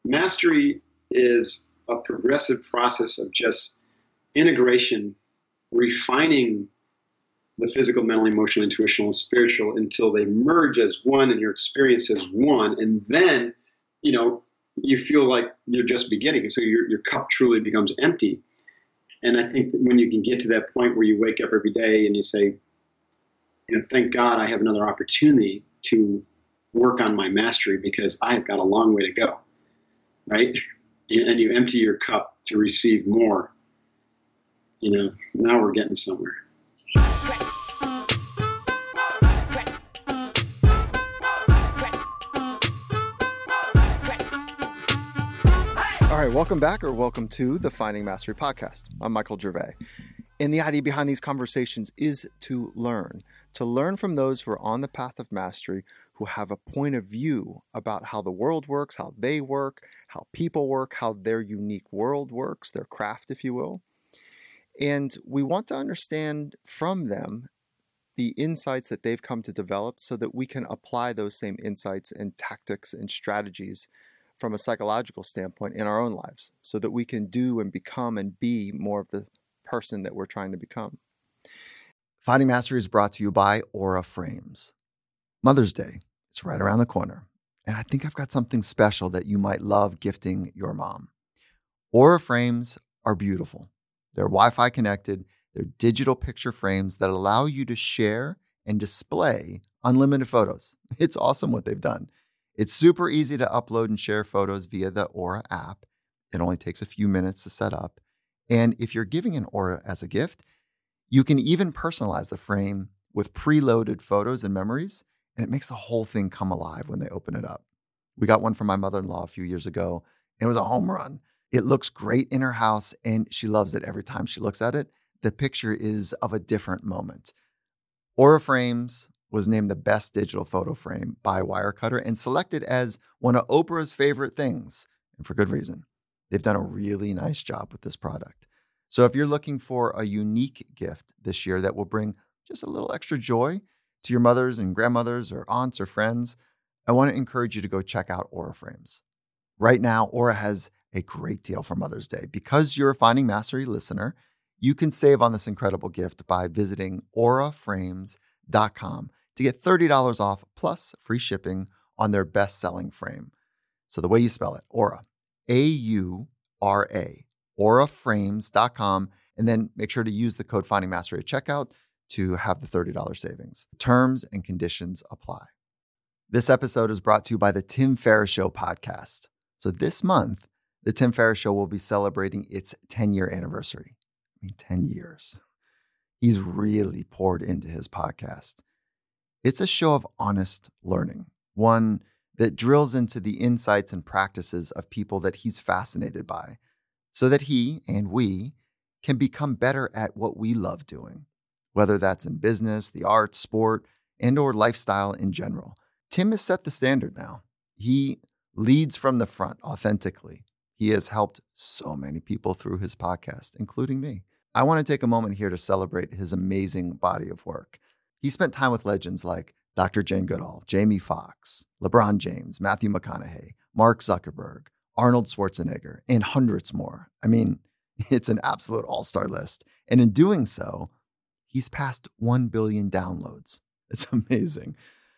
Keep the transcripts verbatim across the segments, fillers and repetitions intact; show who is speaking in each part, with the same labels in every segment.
Speaker 1: mastery is a progressive process of just integration, refining the physical, mental, emotional, intuitional, and spiritual until they merge as one and your experience as one. And then, you know, you feel like you're just beginning. So your, your cup truly becomes empty. And I think that when you can get to that point where you wake up every day and you say, you know, thank God I have another opportunity to work on my mastery because I've got a long way to go, right? And you empty your cup to receive more. You know, now we're getting somewhere.
Speaker 2: All right, welcome back or welcome to the Finding Mastery podcast. I'm Michael Gervais. And the idea behind these conversations is to learn, to learn from those who are on the path of mastery, who have a point of view about how the world works, how they work, how people work, how their unique world works, their craft, if you will. And we want to understand from them the insights that they've come to develop so that we can apply those same insights and tactics and strategies from a psychological standpoint in our own lives so that we can do and become and be more of the person that we're trying to become. Finding Mastery is brought to you by Aura Frames. Mother's Day is right around the corner, and I think I've got something special that you might love gifting your mom. Aura Frames are beautiful. They're Wi-Fi connected. They're digital picture frames that allow you to share and display unlimited photos. It's awesome what they've done. It's super easy to upload and share photos via the Aura app. It only takes a few minutes to set up. And if you're giving an Aura as a gift, you can even personalize the frame with preloaded photos and memories, and it makes the whole thing come alive when they open it up. We got one from my mother-in-law a few years ago, and it was a home run. It looks great in her house, and she loves it every time she looks at it. The picture is of a different moment. Aura Frames was named the best digital photo frame by Wirecutter and selected as one of Oprah's favorite things, and for good reason. They've done a really nice job with this product. So if you're looking for a unique gift this year that will bring just a little extra joy to your mothers and grandmothers or aunts or friends, I want to encourage you to go check out Aura Frames. Right now, Aura has a great deal for Mother's Day. Because you're a Finding Mastery listener, you can save on this incredible gift by visiting aura frames dot com to get thirty dollars off plus free shipping on their best-selling frame. So the way you spell it, Aura, A U R A, aura frames dot com, and then make sure to use the code Finding Mastery at checkout to have the thirty dollars savings. Terms and conditions apply. This episode is brought to you by the Tim Ferriss Show podcast. So this month, the Tim Ferriss Show will be celebrating its ten-year anniversary. I mean, ten years. He's really poured into his podcast. It's a show of honest learning, one that drills into the insights and practices of people that he's fascinated by, so that he and we can become better at what we love doing, whether that's in business, the arts, sport, and or lifestyle in general. Tim has set the standard now. He leads from the front authentically. He has helped so many people through his podcast, including me. I want to take a moment here to celebrate his amazing body of work. He spent time with legends like Doctor Jane Goodall, Jamie Foxx, LeBron James, Matthew McConaughey, Mark Zuckerberg, Arnold Schwarzenegger, and hundreds more. I mean, it's an absolute all-star list. And in doing so, he's passed one billion downloads. It's amazing.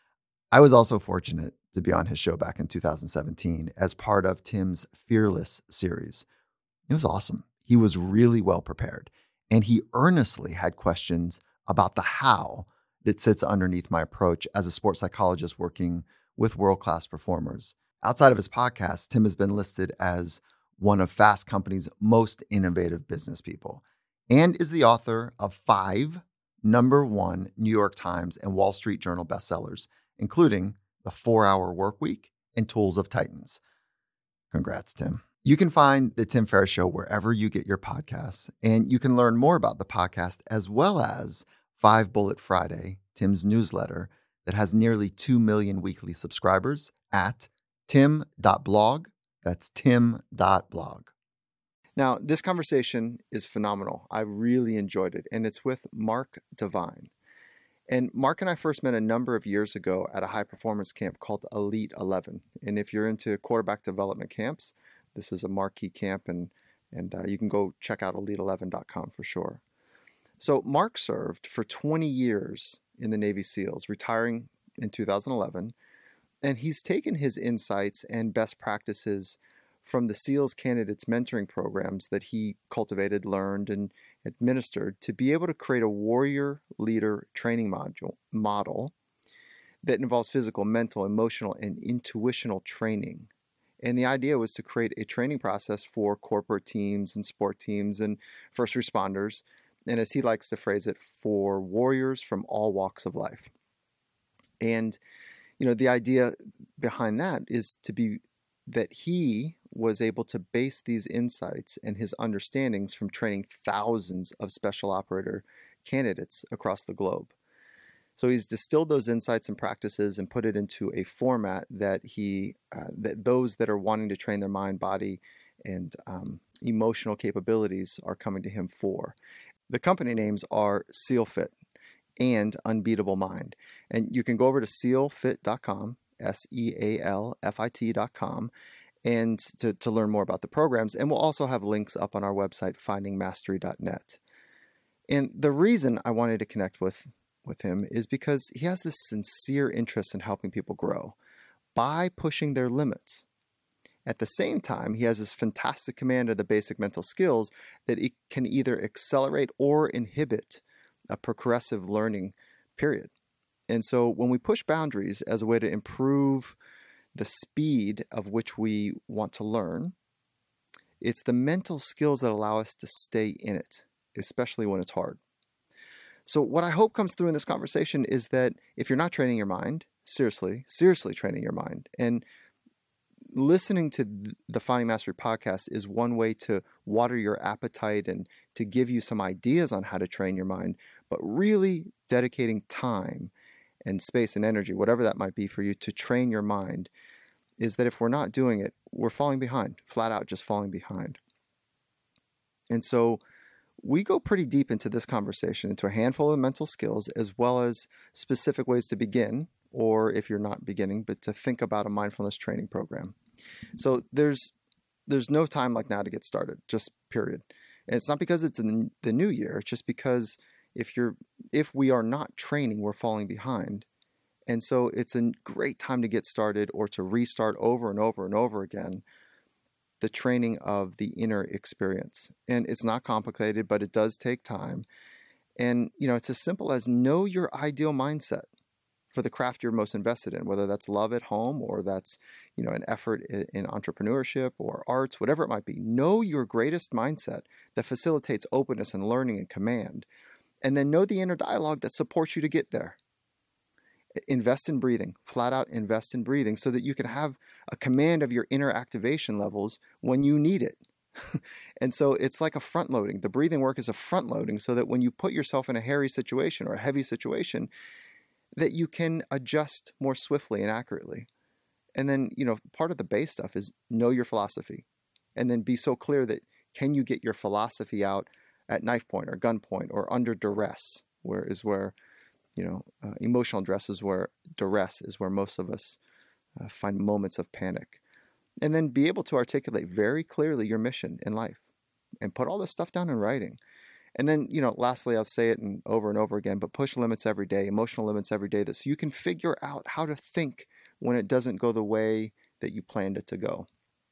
Speaker 2: I was also fortunate to be on his show back in two thousand seventeen as part of Tim's Fearless series. It was awesome. He was really well prepared, and he earnestly had questions about the how that sits underneath my approach as a sports psychologist working with world-class performers. Outside of his podcast, Tim has been listed as one of Fast Company's most innovative business people and is the author of five number one New York Times and Wall Street Journal bestsellers, including The four-Hour Workweek and Tools of Titans. Congrats, Tim. You can find The Tim Ferriss Show wherever you get your podcasts, and you can learn more about the podcast as well as Five Bullet Friday, Tim's newsletter that has nearly two million weekly subscribers at tim dot blog. That's tim dot blog. Now, this conversation is phenomenal. I really enjoyed it, and it's with Mark Divine. And Mark and I first met a number of years ago at a high performance camp called Elite eleven. And if you're into quarterback development camps, this is a marquee camp, and, and uh, you can go check out elite eleven dot com for sure. So Mark served for twenty years in the Navy SEALs, retiring in two thousand eleven. And he's taken his insights and best practices from the SEALs candidates mentoring programs that he cultivated, learned, and administered to be able to create a warrior leader training module model that involves physical, mental, emotional, and intuitional training. And the idea was to create a training process for corporate teams and sport teams and first responders, and as he likes to phrase it, for warriors from all walks of life. And, you know, the idea behind that is to be that he was able to base these insights and his understandings from training thousands of special operator candidates across the globe. So he's distilled those insights and practices and put it into a format that he, uh, that those that are wanting to train their mind, body, and um, emotional capabilities are coming to him for. The company names are SEALFIT and Unbeatable Mind. And you can go over to seal fit dot com, S E A L F I T dot com, and to, to learn more about the programs. And we'll also have links up on our website, finding mastery dot net. And the reason I wanted to connect with, with him is because he has this sincere interest in helping people grow by pushing their limits. At the same time, he has this fantastic command of the basic mental skills that it can either accelerate or inhibit a progressive learning period. And so when we push boundaries as a way to improve the speed of which we want to learn, it's the mental skills that allow us to stay in it, especially when it's hard. So what I hope comes through in this conversation is that if you're not training your mind, seriously, seriously training your mind, and listening to the Finding Mastery podcast is one way to water your appetite and to give you some ideas on how to train your mind, but really dedicating time and space and energy, whatever that might be for you, to train your mind, is that if we're not doing it, we're falling behind, flat out just falling behind. And so we go pretty deep into this conversation, into a handful of mental skills, as well as specific ways to begin, or if you're not beginning, but to think about a mindfulness training program. So there's there's no time like now to get started, just period. And it's not because it's in the new year, it's just because if you're if we are not training, we're falling behind. And so it's a great time to get started or to restart over and over and over again the training of the inner experience. And it's not complicated, but it does take time. And, you know, it's as simple as know your ideal mindset for the craft you're most invested in, whether that's love at home or that's, you know, an effort in entrepreneurship or arts, whatever it might be. Know your greatest mindset that facilitates openness and learning and command. And then know the inner dialogue that supports you to get there. Invest in breathing, flat out invest in breathing so that you can have a command of your inner activation levels when you need it. And so it's like a front loading. The breathing work is a front loading so that when you put yourself in a hairy situation or a heavy situation, that you can adjust more swiftly and accurately. And then, you know, part of the base stuff is know your philosophy and then be so clear that can you get your philosophy out at knife point or gunpoint or under duress, where is where, you know, uh, emotional duress is where duress is where most of us uh, find moments of panic. And then be able to articulate very clearly your mission in life and put all this stuff down in writing. And then, you know, lastly, I'll say it and over and over again, but push limits every day, emotional limits every day, that so you can figure out how to think when it doesn't go the way that you planned it to go.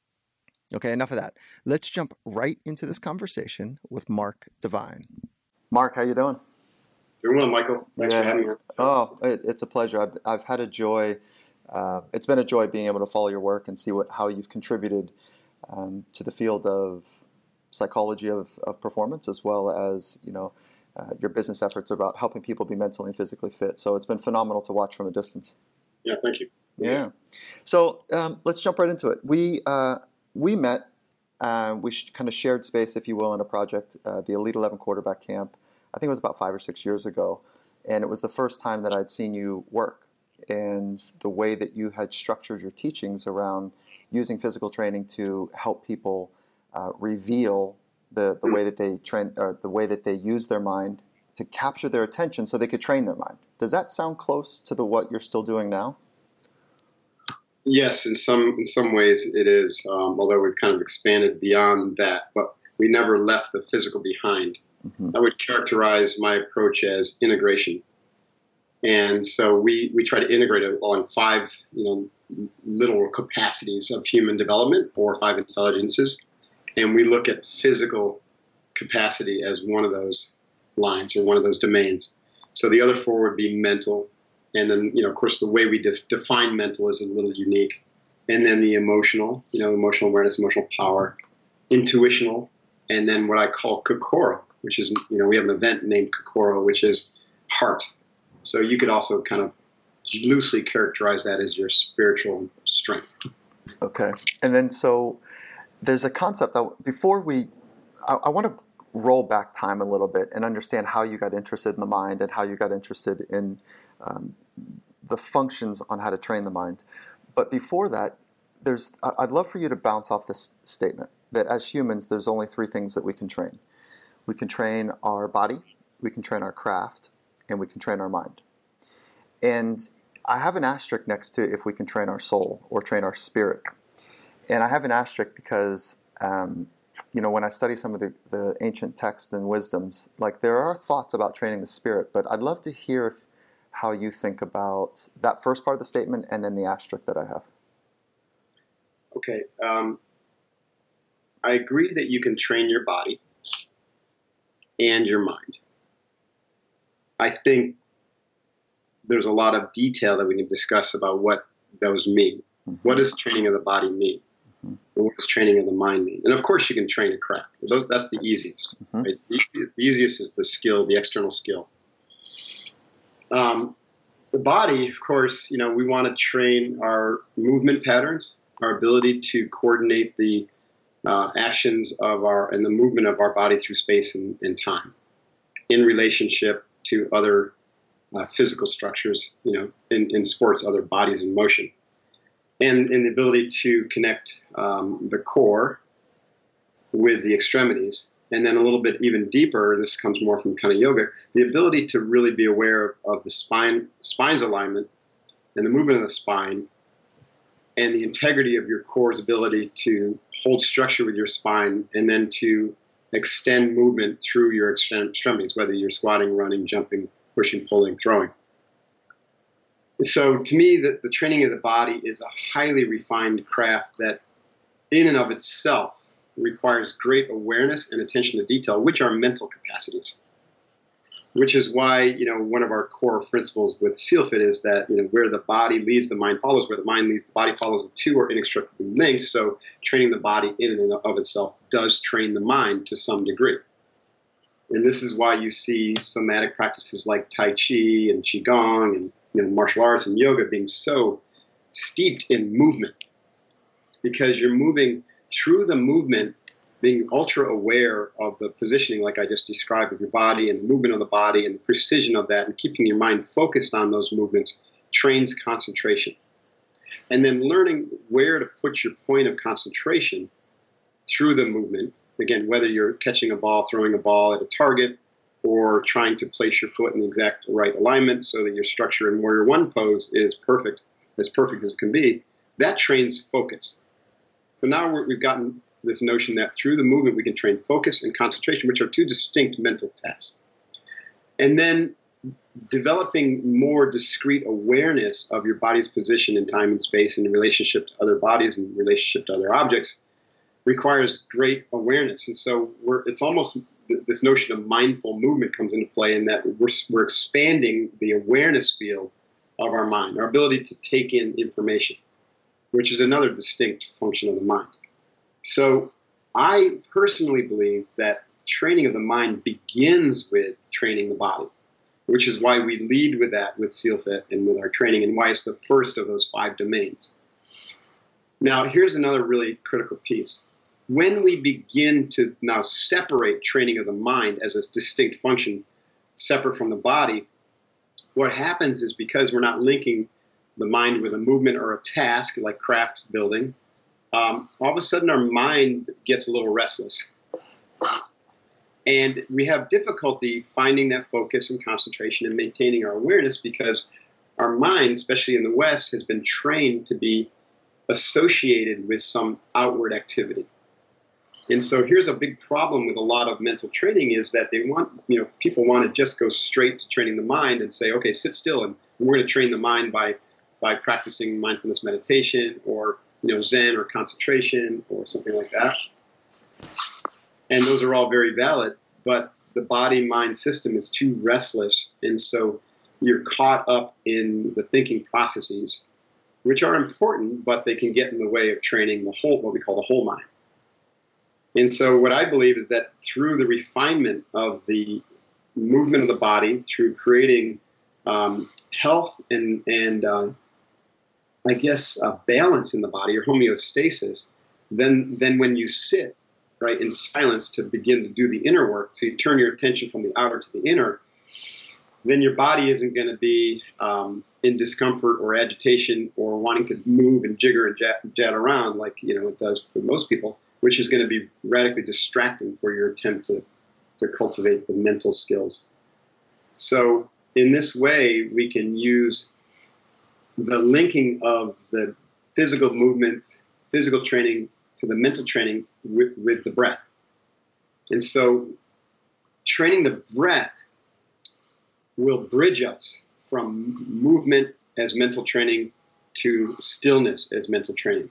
Speaker 2: Okay, enough of that. Let's jump right into this conversation with Mark Divine. Mark, how you doing?
Speaker 1: Doing well, Michael. Thanks
Speaker 2: yeah.
Speaker 1: for having me.
Speaker 2: Oh, it, it's a pleasure. I've, I've had a joy. Uh, it's been a joy being able to follow your work and see what how you've contributed um, to the field of psychology of, of performance, as well as, you know, uh, your business efforts about helping people be mentally and physically fit. So it's been phenomenal to watch from a distance.
Speaker 1: Yeah, thank you.
Speaker 2: Yeah. So um, let's jump right into it. We uh, we met, uh, we sh- kind of shared space, if you will, in a project, uh, the Elite eleven Quarterback Camp. I think it was about five or six years ago. And it was the first time that I'd seen you work, and the way that you had structured your teachings around using physical training to help people Uh, reveal the, the way that they train, or the way that they use their mind to capture their attention so they could train their mind. Does that sound close to the what you're still doing now?
Speaker 1: Yes, in some in some ways it is, um, although we've kind of expanded beyond that, but we never left the physical behind. Mm-hmm. I would characterize my approach as integration. And so we, we try to integrate it on five, you know, little capacities of human development, four or five intelligences. And we look at physical capacity as one of those lines or one of those domains. So the other four would be mental. And then, you know, of course, the way we def- define mental is a little unique. And then the emotional, you know, emotional awareness, emotional power, intuitional, and then what I call Kokoro, which is, you know, we have an event named Kokoro, which is heart. So you could also kind of loosely characterize that as your spiritual strength.
Speaker 2: Okay. And then so there's a concept that before we, I, I want to roll back time a little bit and understand how you got interested in the mind and how you got interested in um, the functions on how to train the mind. But before that, there's I'd love for you to bounce off this statement that as humans, there's only three things that we can train. We can train our body, we can train our craft, and we can train our mind. And I have an asterisk next to if we can train our soul or train our spirit. And I have an asterisk because, um, you know, when I study some of the, the ancient texts and wisdoms, like there are thoughts about training the spirit, but I'd love to hear how you think about that first part of the statement and then the asterisk that I have.
Speaker 1: Okay. Um, I agree that you can train your body and your mind. I think there's a lot of detail that we can discuss about what those mean. Mm-hmm. What does training of the body mean? Mm-hmm. And what does training of the mind mean? And of course you can train a craft. Those, that's the easiest. Mm-hmm. Right? The, the easiest is the skill, the external skill. Um, the body, of course, you know, we want to train our movement patterns, our ability to coordinate the uh, actions of our and the movement of our body through space and, and time in relationship to other uh, physical structures, you know, in, in sports, other bodies in motion. And, and the ability to connect um, the core with the extremities. And then a little bit even deeper, this comes more from kind of yoga, the ability to really be aware of, of the spine, spine's alignment and the movement of the spine and the integrity of your core's ability to hold structure with your spine and then to extend movement through your extremities, whether you're squatting, running, jumping, pushing, pulling, throwing. So to me, the, the training of the body is a highly refined craft that in and of itself requires great awareness and attention to detail, which are mental capacities. Which is why, you know, one of our core principles with SEALFIT is that, you know, where the body leads, the mind follows. Where the mind leads, the body follows. The two are inextricably linked. So training the body in and of itself does train the mind to some degree. And this is why you see somatic practices like Tai Chi and Qigong and, you know, martial arts and yoga being so steeped in movement. Because you're moving through the movement, being ultra aware of the positioning, like I just described, of your body and the movement of the body and the precision of that, and keeping your mind focused on those movements trains concentration. And then learning where to put your point of concentration through the movement. Again, whether you're catching a ball, throwing a ball at a target, or trying to place your foot in the exact right alignment so that your structure in Warrior One pose is perfect, as perfect as it can be, that trains focus. So now we're, we've gotten this notion that through the movement we can train focus and concentration, which are two distinct mental tasks. And then developing more discrete awareness of your body's position in time and space and in relationship to other bodies and in relationship to other objects requires great awareness. And so we're, it's almost this notion of mindful movement comes into play in that we're, we're expanding the awareness field of our mind, our ability to take in information, which is another distinct function of the mind. So I personally believe that training of the mind begins with training the body, which is why we lead with that with SEALFIT and with our training, and why it's the first of those five domains. Now, here's another really critical piece. When we begin to now separate training of the mind as a distinct function separate from the body, what happens is because we're not linking the mind with a movement or a task like craft building, Um, all of a sudden our mind gets a little restless. And we have difficulty finding that focus and concentration and maintaining our awareness because our mind, especially in the West, has been trained to be associated with some outward activity. And so here's a big problem with a lot of mental training is that they want, you know, people want to just go straight to training the mind and say, okay, sit still and we're going to train the mind by by practicing mindfulness meditation or, you know, Zen or concentration or something like that. And those are all very valid, but the body-mind system is too restless, and so you're caught up in the thinking processes, which are important, but they can get in the way of training the whole, what we call the whole mind. And so what I believe is that through the refinement of the movement of the body, through creating um, health and, and uh, I guess, uh, balance in the body or homeostasis, then, then when you sit, right, in silence to begin to do the inner work, so you turn your attention from the outer to the inner, then your body isn't going to be um, in discomfort or agitation or wanting to move and jigger and jet, jet around like, you know, it does for most people, which is going to be radically distracting for your attempt to, to cultivate the mental skills. So in this way, we can use the linking of the physical movements, physical training to the mental training with, with the breath. And so training the breath will bridge us from movement as mental training to stillness as mental training.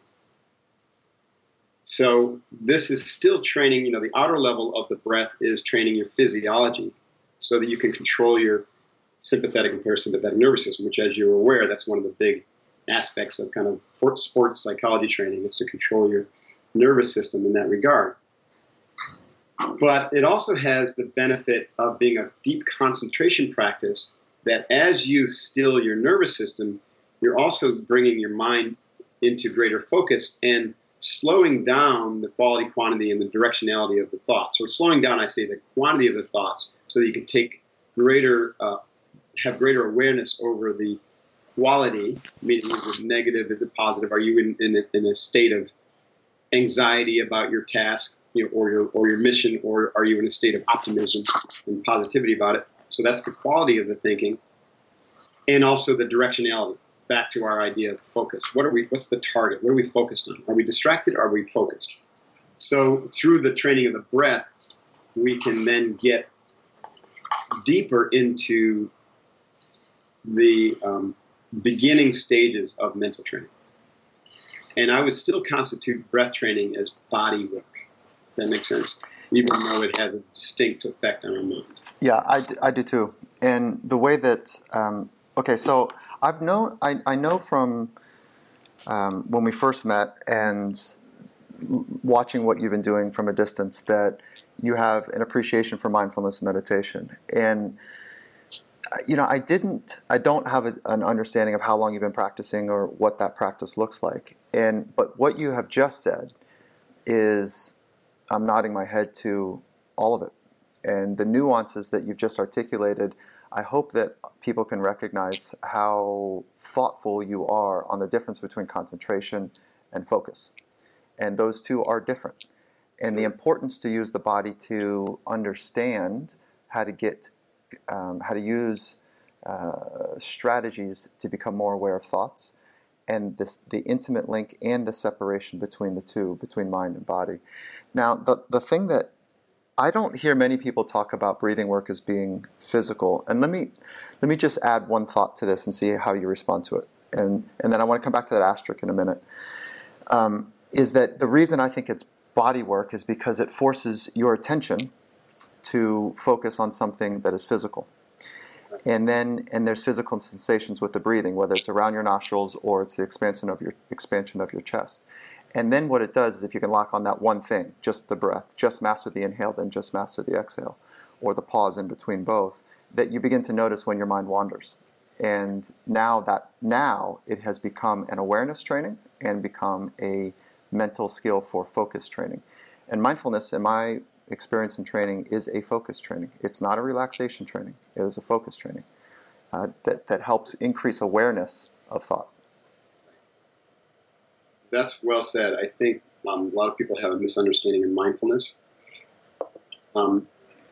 Speaker 1: So this is still training, you know, the outer level of the breath is training your physiology so that you can control your sympathetic and parasympathetic nervous system, which, as you're aware, that's one of the big aspects of kind of sports psychology training, is to control your nervous system in that regard. But it also has the benefit of being a deep concentration practice that as you still your nervous system, you're also bringing your mind into greater focus and slowing down the quality, quantity, and the directionality of the thoughts. Or slowing down, I say, the quantity of the thoughts so that you can take greater, uh, have greater awareness over the quality, meaning is it negative, is it positive, are you in, in, a, in a state of anxiety about your task, you know, or your or your mission, or are you in a state of optimism and positivity about it? So that's the quality of the thinking, and also the directionality. Back to our idea of focus. What are we? What's the target? What are we focused on? Are we distracted? Or are we focused? So through the training of the breath, we can then get deeper into the um, beginning stages of mental training. And I would still constitute breath training as body work. Does that make sense? Even though it has a distinct effect on our mind.
Speaker 2: Yeah, I do, I do too. And the way that, um, okay, so I've known, I, I know from um, when we first met and watching what you've been doing from a distance that you have an appreciation for mindfulness meditation. And you know, I didn't, I don't have a, an understanding of how long you've been practicing or what that practice looks like. And, but what you have just said is, I'm nodding my head to all of it. And the nuances that you've just articulated, I hope that people can recognize how thoughtful you are on the difference between concentration and focus. And those two are different. And the importance to use the body to understand how to get Um, how to use uh, strategies to become more aware of thoughts, and this, the intimate link and the separation between the two, between mind and body. Now, the, the thing that I don't hear many people talk about breathing work as being physical, and let me let me just add one thought to this and see how you respond to it, and, and then I want to come back to that asterisk in a minute, um, is that the reason I think it's body work is because it forces your attention to focus on something that is physical. And then and there's physical sensations with the breathing, whether it's around your nostrils or it's the expansion of your expansion of your chest. And then what it does is if you can lock on that one thing, just the breath, just master the inhale, then just master the exhale, or the pause in between both, that you begin to notice when your mind wanders. And now that now it has become an awareness training and become a mental skill for focus training. And mindfulness, in my experience and training, is a focus training. It's not a relaxation training. It is a focus training uh, that, that helps increase awareness of thought.
Speaker 1: That's well said. I think um, a lot of people have a misunderstanding of mindfulness. Um,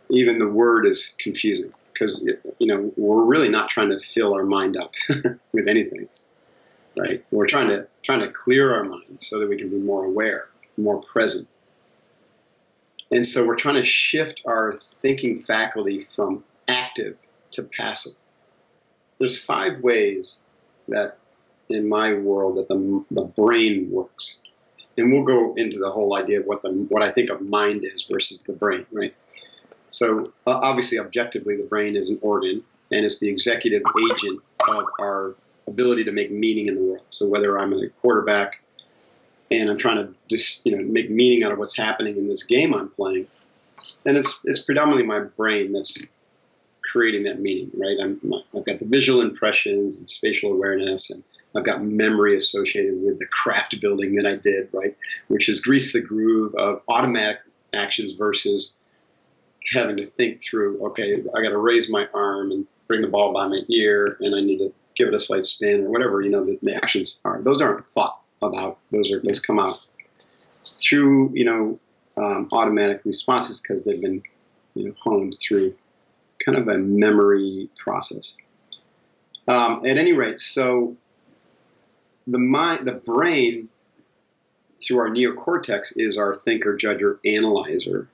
Speaker 1: even the word is confusing because, you know, we're really not trying to fill our mind up with anything, right? We're trying to trying to clear our mind so that we can be more aware, more present. And so we're trying to shift our thinking faculty from active to passive. There's five ways that, in my world, that the the brain works. And we'll go into the whole idea of what the what I think of mind is versus the brain, right? So uh, obviously, objectively, the brain is an organ, and it's the executive agent of our ability to make meaning in the world. So whether I'm a quarterback and I'm trying to just, you know, make meaning out of what's happening in this game I'm playing, then it's it's predominantly my brain that's creating that meaning, right? I'm, I've got the visual impressions and spatial awareness, and I've got memory associated with the craft building that I did, right? Which is grease the groove of automatic actions versus having to think through, okay, I got to raise my arm and bring the ball by my ear, and I need to give it a slight spin or whatever, you know, the, the actions are. Those aren't thought about. Those are those come out through, you know, um, automatic responses because they've been, you know, honed through kind of a memory process. Um, at any rate, so the mind, the brain, through our neocortex, is our thinker, judger, analyzer.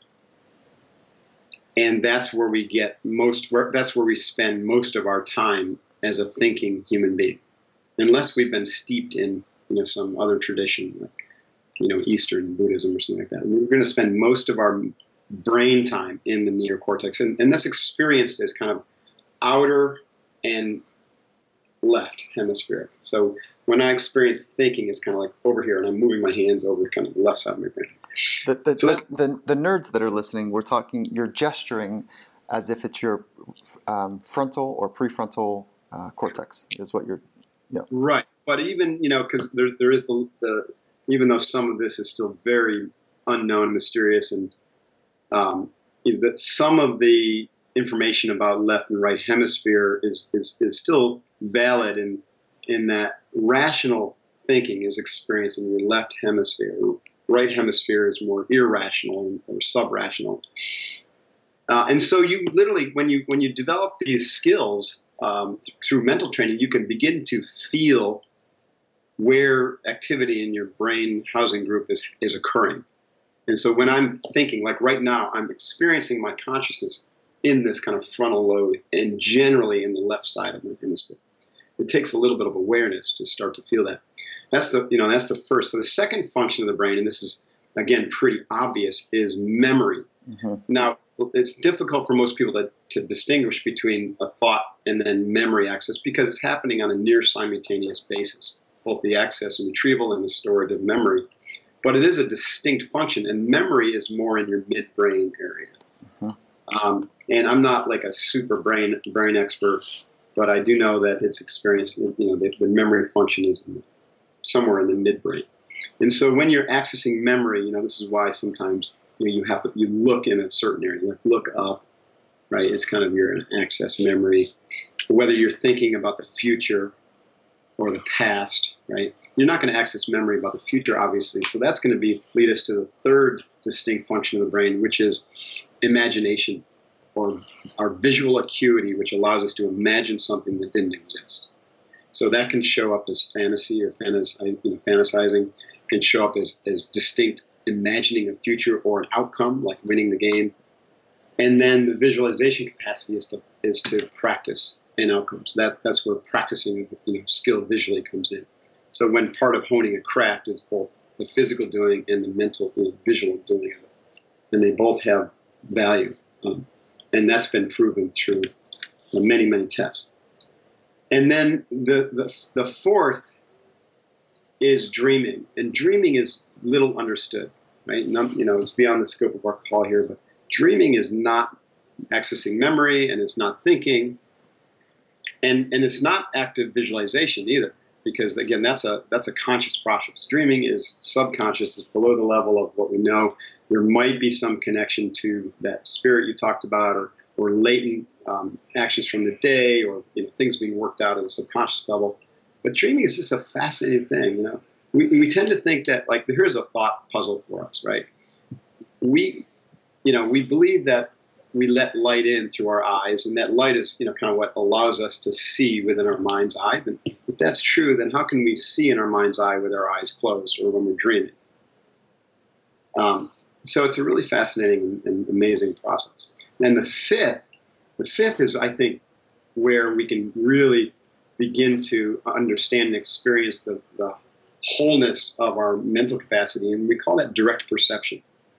Speaker 1: And that's where we get most, that's where we spend most of our time as a thinking human being. Unless we've been steeped in, you know, some other tradition, like, you know, Eastern Buddhism or something like that. We're going to spend most of our brain time in the neocortex. And, and that's experienced as kind of outer and left hemispheric. So when I experience thinking, it's kind of like over here, and I'm moving my hands over kind of the left side of my brain.
Speaker 2: The, the,
Speaker 1: so
Speaker 2: the, the, the nerds that are listening, we're talking, you're gesturing as if it's your um, frontal or prefrontal uh, cortex is what you're, yeah.
Speaker 1: Right. But even, you know, because there, there is the, the, even though some of this is still very unknown, mysterious, and um, you know, that some of the information about left and right hemisphere is, is, is still valid in, in that rational thinking is experienced in the left hemisphere. Right hemisphere is more irrational or sub-rational. Uh, and so you literally, when you when you develop these skills um, th- through mental training, you can begin to feel where activity in your brain housing group is, is occurring. And so when I'm thinking, like right now, I'm experiencing my consciousness in this kind of frontal lobe and generally in the left side of my hemisphere. It takes a little bit of awareness to start to feel that. That's the, you know, that's the first. So the second function of the brain, and this is, again, pretty obvious, is memory. Mm-hmm. Now, it's difficult for most people to, to distinguish between a thought and then memory access because it's happening on a near simultaneous basis, both the access and retrieval and the storage of memory. But it is a distinct function, and memory is more in your midbrain area. Mm-hmm. Um, and I'm not like a super brain brain expert, but I do know that it's experienced, you know, the, the memory function is somewhere in the midbrain. And so when you're accessing memory, you know, this is why sometimes you know, you have to, you look in a certain area, like look up, right? It's kind of your access memory. Whether you're thinking about the future or the past, right? You're not going to access memory about the future, obviously. So that's going to be lead us to the third distinct function of the brain, which is imagination, or our visual acuity, which allows us to imagine something that didn't exist. So that can show up as fantasy or fantas- you know, fantasizing. It can show up as, as distinct imagining a future or an outcome, like winning the game. And then the visualization capacity is to is to practice in outcomes. That that's where practicing, you know, skill visually comes in. So when part of honing a craft is both the physical doing and the mental, you know, visual doing of it, and they both have value, um, and that's been proven through many many tests. And then the the the fourth is dreaming, and dreaming is little understood, right? Not, you know, it's beyond the scope of our call here, but dreaming is not accessing memory, and it's not thinking, and and it's not active visualization either, because again, that's a that's a conscious process. Dreaming is subconscious; it's below the level of what we know. There might be some connection to that spirit you talked about, or or latent um, actions from the day, or you know, things being worked out at a subconscious level. But dreaming is just a fascinating thing. You know, we we tend to think that, like, here's a thought puzzle for us, right? We, you know, we believe that we let light in through our eyes, and that light is, you know, kind of what allows us to see within our mind's eye. And if that's true, then how can we see in our mind's eye with our eyes closed or when we're dreaming? Um, so it's a really fascinating and amazing process. And the fifth, the fifth is, I think, where we can really begin to understand and experience the, the wholeness of our mental capacity, and we call that direct perception.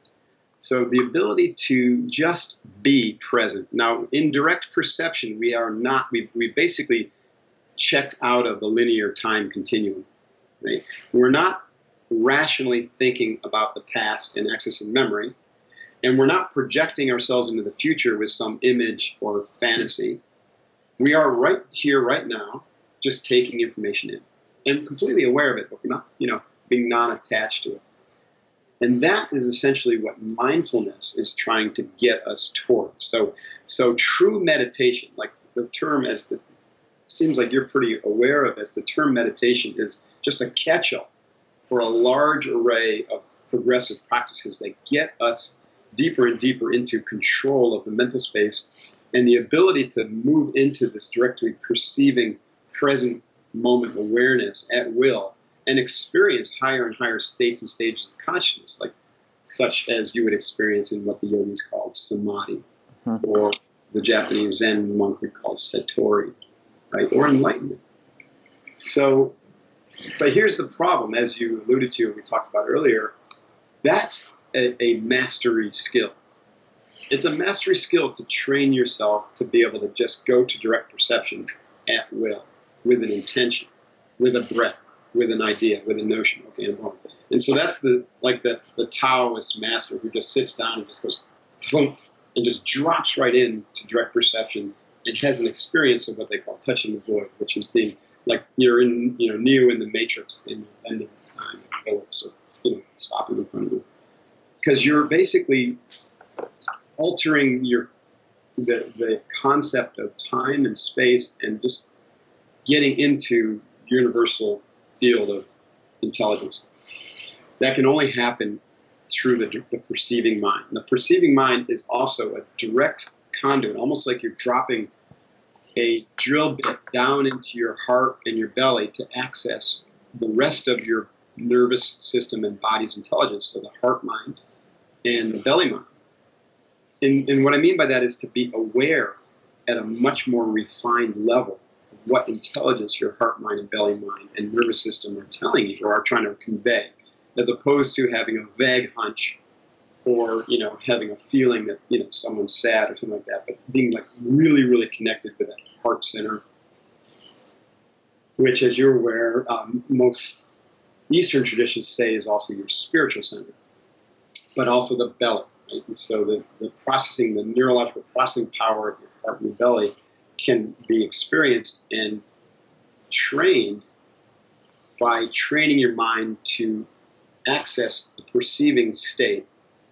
Speaker 1: So the ability to just be present. Now, in direct perception, we are not, we we basically checked out of the linear time continuum. Right? We're not rationally thinking about the past and access of memory, and we're not projecting ourselves into the future with some image or fantasy. We are right here, right now, just taking information in and completely aware of it, but we're not, you know, being non-attached to it. And that is essentially what mindfulness is trying to get us toward. So, so true meditation, like the term, as it seems like you're pretty aware of this, the term meditation is just a catch-all for a large array of progressive practices that get us deeper and deeper into control of the mental space and the ability to move into this directly perceiving present moment awareness at will and experience higher and higher states and stages of consciousness, like such as you would experience in what the yogis called samadhi, huh. or the Japanese Zen monk would call satori, right, or enlightenment. So, but here's the problem, as you alluded to and we talked about earlier, that's a, a mastery skill. It's a mastery skill to train yourself to be able to just go to direct perception at will, with an intention, with a breath, with an idea, with a notion, okay, and boom. And so that's the, like the, the Taoist master who just sits down and just goes, boom, and just drops right into direct perception and has an experience of what they call touching the void, which is being, like you're in, you know, Neo in the Matrix, and you're ending time, so, you know, stopping in front of you. Because you're basically altering your, the, the concept of time and space and just getting into universal field of intelligence. That can only happen through the, the perceiving mind. And the perceiving mind is also a direct conduit, almost like you're dropping a drill bit down into your heart and your belly to access the rest of your nervous system and body's intelligence, so the heart mind and the belly mind. And, and what I mean by that is to be aware at a much more refined level of what intelligence your heart, mind, and belly mind and nervous system are telling you or are trying to convey, as opposed to having a vague hunch or, you know, having a feeling that, you know, someone's sad or something like that, but being like really, really connected with that heart center, which, as you're aware, um, most Eastern traditions say is also your spiritual center, but also the belly. Right? And so the, the processing, the neurological processing power of your heart and your belly can be experienced and trained by training your mind to access the perceiving state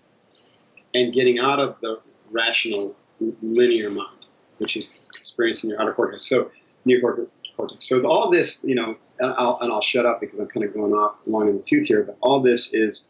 Speaker 1: and getting out of the rational linear mind, which is experiencing your outer cortex. So, neocortex. So all this, you know, and I'll, and I'll shut up because I'm kind of going off long in the tooth here, but all this is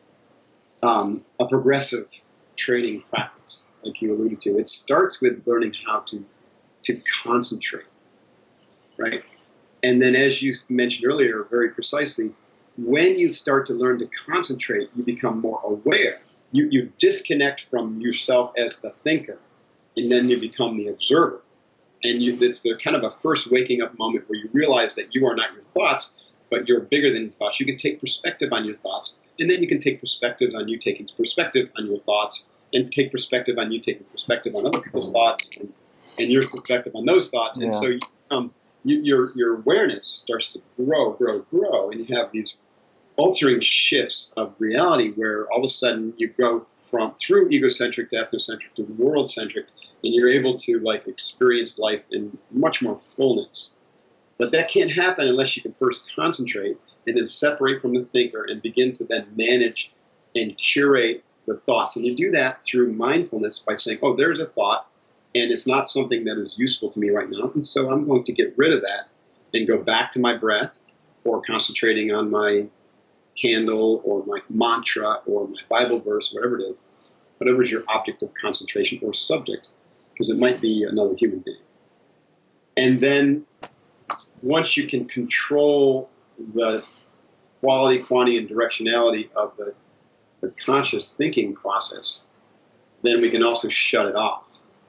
Speaker 1: um, a progressive training practice, like you alluded to. It starts with learning how to to concentrate, right? And then, as you mentioned earlier, very precisely, when you start to learn to concentrate, you become more aware. You, you disconnect from yourself as the thinker, and then you become the observer. And you, it's the kind of a first waking up moment where you realize that you are not your thoughts, but you're bigger than your thoughts. You can take perspective on your thoughts, and then you can take perspective on you taking perspective on your thoughts, and take perspective on you taking perspective on other people's thoughts, and, and your perspective on those thoughts. Yeah. And so you, um, you, your your awareness starts to grow, grow, grow, and you have these altering shifts of reality where all of a sudden you go from through egocentric to ethnocentric to world-centric, and you're able to like experience life in much more fullness. But that can't happen unless you can first concentrate and then separate from the thinker and begin to then manage and curate the thoughts. And you do that through mindfulness by saying, oh, there's a thought, and it's not something that is useful to me right now, and so I'm going to get rid of that and go back to my breath or concentrating on my candle or my mantra or my Bible verse, whatever it is, whatever is your object of concentration or subject, because it might be another human being. And then once you can control the quality, quantity, and directionality of the, the conscious thinking process, then we can also shut it off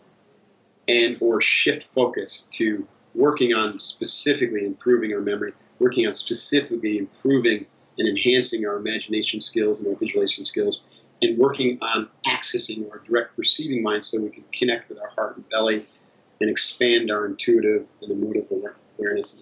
Speaker 1: and or shift focus to working on specifically improving our memory, working on specifically improving and enhancing our imagination skills and our visualization skills, and working on accessing our direct perceiving mind so we can connect with our heart and belly and expand our intuitive and emotive awareness.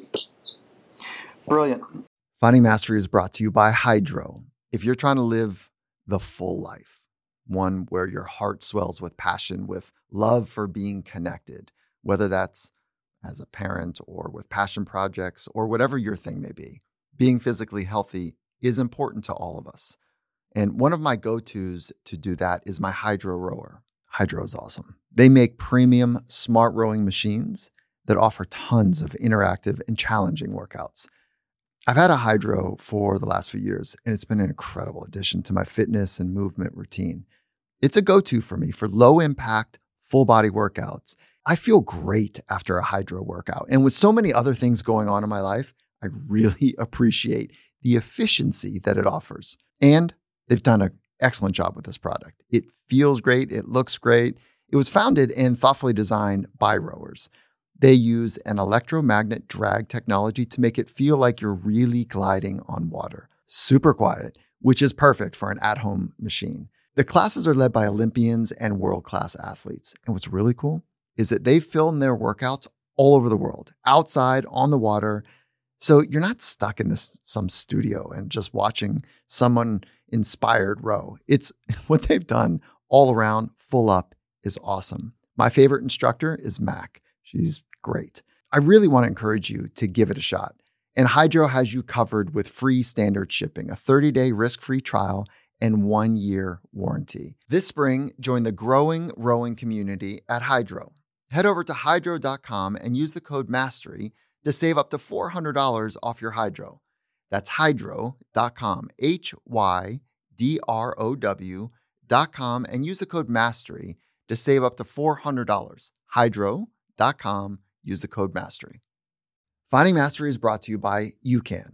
Speaker 2: Brilliant. Finding Mastery is brought to you by Hydrow. If you're trying to live the full life, one where your heart swells with passion, with love for being connected, whether that's as a parent or with passion projects or whatever your thing may be, being physically healthy is important to all of us. And one of my go-tos to do that is my Hydrow rower. Hydrow is awesome. They make premium smart rowing machines that offer tons of interactive and challenging workouts. I've had a Hydrow for the last few years, and it's been an incredible addition to my fitness and movement routine. It's a go-to for me for low-impact, full-body workouts. I feel great after a Hydrow workout. And with so many other things going on in my life, I really appreciate the efficiency that it offers. And they've done an excellent job with this product. It feels great. It looks great. It was founded and thoughtfully designed by rowers. They use an electromagnet drag technology to make it feel like you're really gliding on water. Super quiet, which is perfect for an at-home machine. The classes are led by Olympians and world-class athletes. And what's really cool is that they film their workouts all over the world, outside, on the water. So you're not stuck in this some studio and just watching someone inspired row. It's what they've done all around, full up, is awesome. My favorite instructor is Mac. She's great. I really want to encourage you to give it a shot. And Hydrow has you covered with free standard shipping, a thirty-day risk-free trial, and one-year warranty. This spring, join the growing rowing community at Hydrow. Head over to hydrow dot com and use the code MASTERY to save up to four hundred dollars off your Hydrow. That's hydrow dot com, H Y D R O W dot com, and use the code MASTERY to save up to four hundred dollars. hydrow dot com, use the code MASTERY. Finding Mastery is brought to you by UCAN.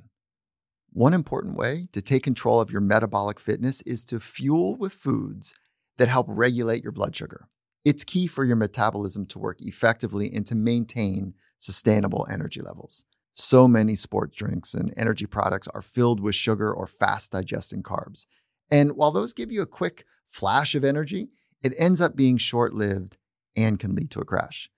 Speaker 2: One important way to take control of your metabolic fitness is to fuel with foods that help regulate your blood sugar. It's key for your metabolism to work effectively and to maintain sustainable energy levels. So many sports drinks and energy products are filled with sugar or fast digesting carbs. And while those give you a quick flash of energy, it ends up being short-lived and can lead to a crash.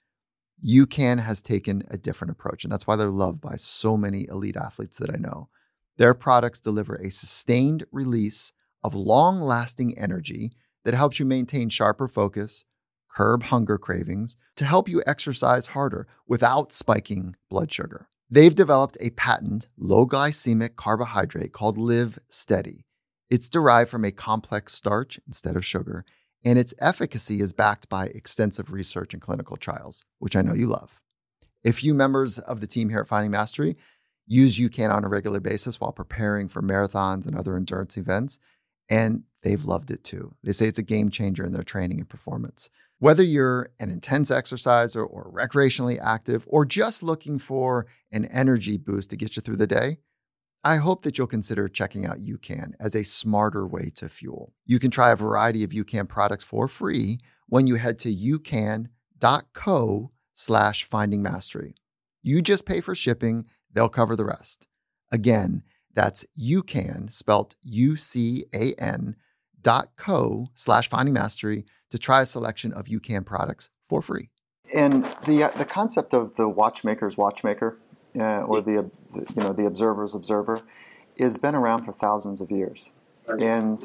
Speaker 2: UCAN has taken a different approach, and that's why they're loved by so many elite athletes that I know. Their products deliver a sustained release of long-lasting energy that helps you maintain sharper focus, curb hunger cravings, to help you exercise harder without spiking blood sugar. They've developed a patent low glycemic carbohydrate called Live Steady. It's derived from a complex starch instead of sugar, and its efficacy is backed by extensive research and clinical trials, which I know you love. A few members of the team here at Finding Mastery use UCAN on a regular basis while preparing for marathons and other endurance events, and they've loved it too. They say it's a game changer in their training and performance. Whether you're an intense exerciser or recreationally active or just looking for an energy boost to get you through the day, I hope that you'll consider checking out UCAN as a smarter way to fuel. You can try a variety of UCAN products for free when you head to ucan dot co slash finding mastery. You just pay for shipping, they'll cover the rest. Again, that's UCAN, spelt U C A N, dot co slash finding mastery to try a selection of UCAN products for free. And the uh, the concept of the watchmaker's watchmaker, uh, or the, the you know the observer's observer, has been around for thousands of years. And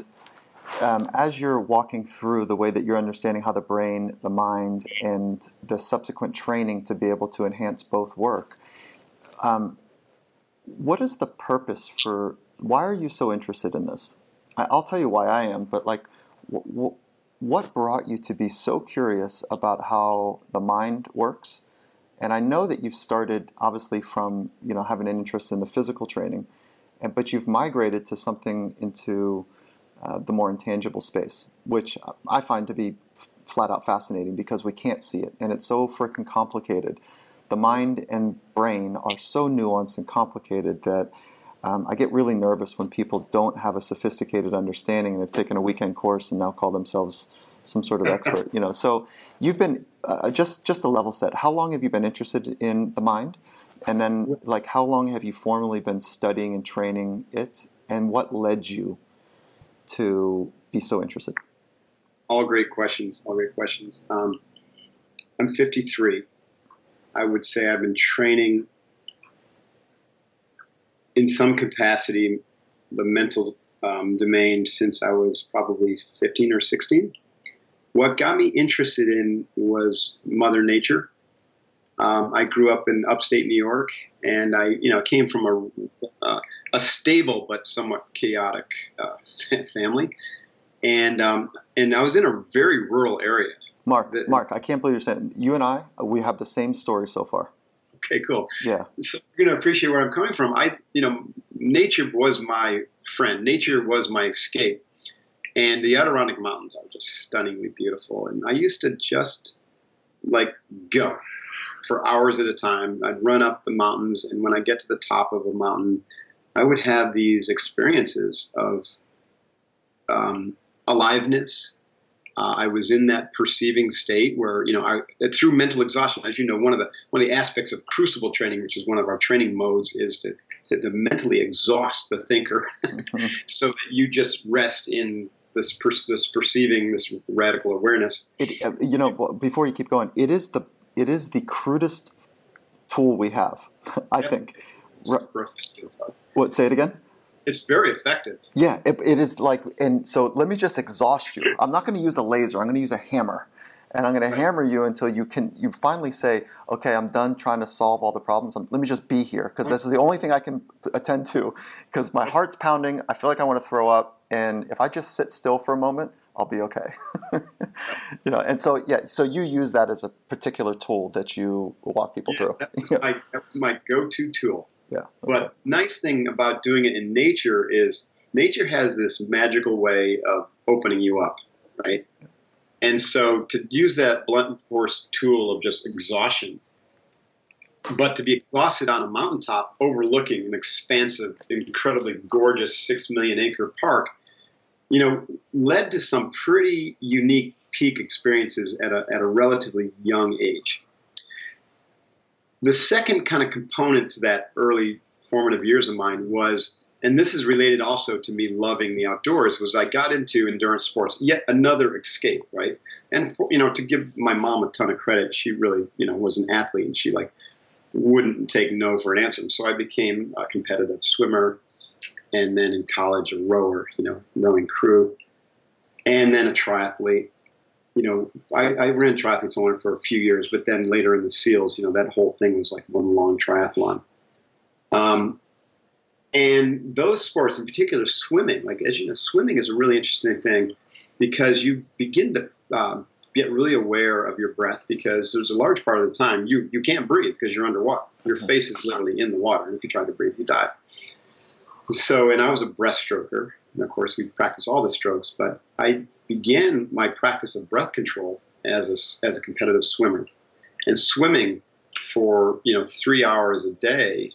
Speaker 2: um, as you're walking through the way that you're understanding how the brain, the mind, and the subsequent training to be able to enhance both work, um, what is the purpose for? Why are you so interested in this? I, I'll tell you why I am, but like, w- w- what brought you to be so curious about how the mind works? And I know that you've started obviously from, you know, having an interest in the physical training, and but you've migrated to something into uh, the more intangible space, which I find to be f- flat out fascinating because we can't see it, and it's so freaking complicated. The mind and brain are so nuanced and complicated that um, I get really nervous when people don't have a sophisticated understanding and they've taken a weekend course and now call themselves some sort of expert. You know, so you've been uh, just just a level set. How long have you been interested in the mind, and then like how long have you formally been studying and training it, and what led you to be so interested?
Speaker 1: All great questions. All great questions. Um, I'm fifty-three. I would say I've been training in some capacity the mental um, domain since I was probably fifteen or sixteen. What got me interested in was Mother Nature. Um, I grew up in upstate New York, and I, you know, came from a uh, a stable but somewhat chaotic uh, family, and um, and I was in a very rural area.
Speaker 2: Mark, Mark, I can't believe you're saying you and I we have the same story so far.
Speaker 1: Okay, cool.
Speaker 2: Yeah.
Speaker 1: So you're going to appreciate where I'm coming from. I, you know, nature was my friend. Nature was my escape. And the Adirondack Mountains are just stunningly beautiful. And I used to just, like, go for hours at a time. I'd run up the mountains, and when I get to the top of a mountain, I would have these experiences of um, aliveness. Uh, I was in that perceiving state where, you know, I, through mental exhaustion, as you know, one of the one of the aspects of crucible training, which is one of our training modes, is to to, to mentally exhaust the thinker, mm-hmm. so that you just rest in this per, this perceiving, this radical awareness.
Speaker 2: It, uh, you know, before you keep going, it is the it is the crudest tool we have, I yep. think.
Speaker 1: Super effective.
Speaker 2: What? Say it again.
Speaker 1: It's very effective.
Speaker 2: Yeah, it, it is like, and so let me just exhaust you. I'm not going to use a laser. I'm going to use a hammer, and I'm going to hammer you until you can. You finally say, "Okay, I'm done trying to solve all the problems. I'm, let me just be here because this is the only thing I can attend to. Because my heart's pounding. I feel like I want to throw up, and if I just sit still for a moment, I'll be okay." You know, and so yeah, so you use that as a particular tool that you walk people
Speaker 1: yeah,
Speaker 2: through.
Speaker 1: That's my, my go-to tool.
Speaker 2: Yeah. Okay.
Speaker 1: But nice thing about doing it in nature is nature has this magical way of opening you up, right? And so to use that blunt force tool of just exhaustion, but to be exhausted on a mountaintop overlooking an expansive, incredibly gorgeous six million acre park, you know, led to some pretty unique peak experiences at a, at a relatively young age. The second kind of component to that early formative years of mine was, and this is related also to me loving the outdoors, was I got into endurance sports, yet another escape, right? And, for, you know, to give my mom a ton of credit, she really, you know, was an athlete, and she, like, wouldn't take no for an answer. So I became a competitive swimmer, and then in college a rower, you know, rowing crew, and then a triathlete. You know, I, I ran triathletes only for a few years, but then later in the SEALs, you know, that whole thing was like one long triathlon. Um, and those sports, in particular swimming, like, as you know, swimming is a really interesting thing because you begin to um, get really aware of your breath, because there's a large part of the time you, you can't breathe because you're underwater. Your face is literally in the water, and if you try to breathe, you die. So, and I was a breaststroker. And of course, we practice all the strokes, but I began my practice of breath control as a, as a competitive swimmer. And swimming for, you know, three hours a day,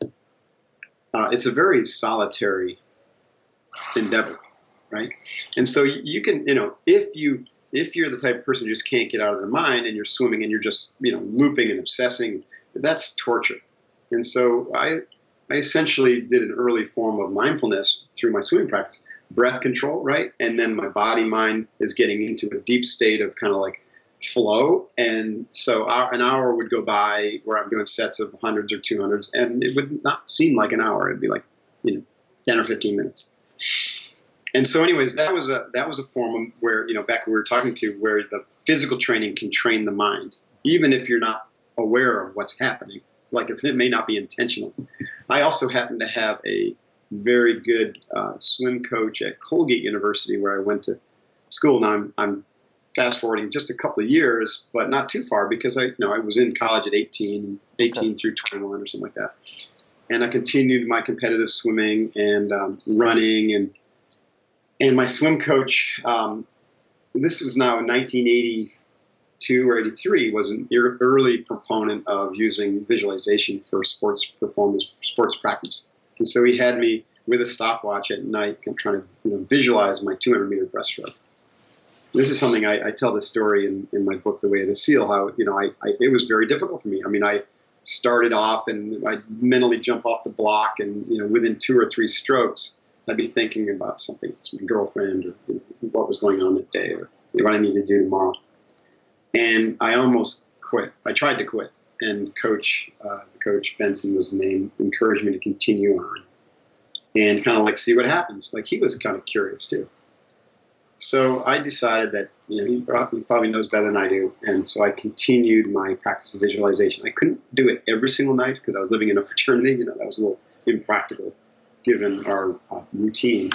Speaker 1: uh, it's a very solitary endeavor, right? And so you can, you know, if you, if you're the type of person who just can't get out of their mind and you're swimming and you're just, you know, looping and obsessing, that's torture. And so I, I essentially did an early form of mindfulness through my swimming practice, breath control, right? And then my body mind is getting into a deep state of kind of like flow. And so our, an hour would go by where I'm doing sets of hundreds or two hundreds, and it would not seem like an hour. It'd be like, you know, ten or fifteen minutes. And so anyways, that was a, that was a form of where, you know, back when we were talking to, where the physical training can train the mind, even if you're not aware of what's happening. Like, if it may not be intentional. I also happen to have a very good uh, swim coach at Colgate University, where I went to school. Now I'm, I'm fast forwarding just a couple of years, but not too far, because I, you know, I was in college at eighteen, eighteen okay. through twenty-one or something like that. And I continued my competitive swimming and um, running, and And my swim coach, um, this was now in nineteen eighty-two or eighty-three, was an early proponent of using visualization for sports performance, sports practice. And so he had me with a stopwatch at night, trying to you know, visualize my two hundred meter breaststroke. This is something I, I tell the story in, in my book, The Way of the Seal, how you know I, I it was very difficult for me. I mean, I started off and I'd mentally jump off the block, and you know within two or three strokes, I'd be thinking about something, it's my girlfriend, or you know, what was going on that day, or what I need to do tomorrow. And I almost quit. I tried to quit, and Coach uh, Coach Benson was the name, encouraged me to continue on. And kind of like see what happens. Like he was kind of curious too. So I decided that you know he probably, probably knows better than I do, and so I continued my practice of visualization. I couldn't do it every single night because I was living in a fraternity. You know that was a little impractical given our uh, routine.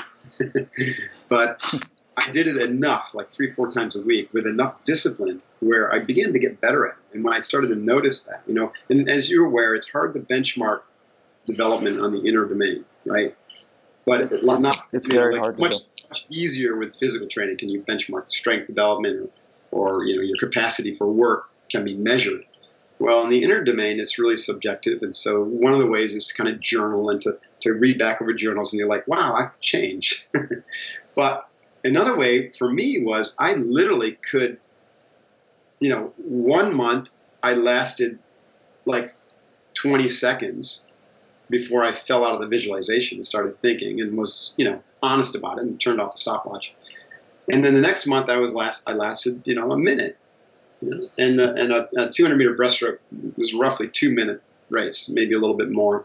Speaker 1: But I did it enough, like three, four times a week, with enough discipline where I began to get better at it. And when I started to notice that, you know, and as you're aware, it's hard to benchmark development on the inner domain, right? But
Speaker 2: it's,
Speaker 1: not,
Speaker 2: it's very
Speaker 1: know, like
Speaker 2: hard
Speaker 1: much,
Speaker 2: to do.
Speaker 1: Much easier with physical training. Can you benchmark strength development, or, or you know your capacity for work can be measured? Well, in the inner domain, it's really subjective, and so one of the ways is to kind of journal and to, to read back over journals, and you're like, wow, I've changed. But another way for me was I literally could, you know, one month I lasted like twenty seconds before I fell out of the visualization and started thinking and was, you know, honest about it and turned off the stopwatch. And then the next month I was last, I lasted, you know, a minute. You know, and the, and a, a two hundred meter breaststroke was roughly two minute race, maybe a little bit more.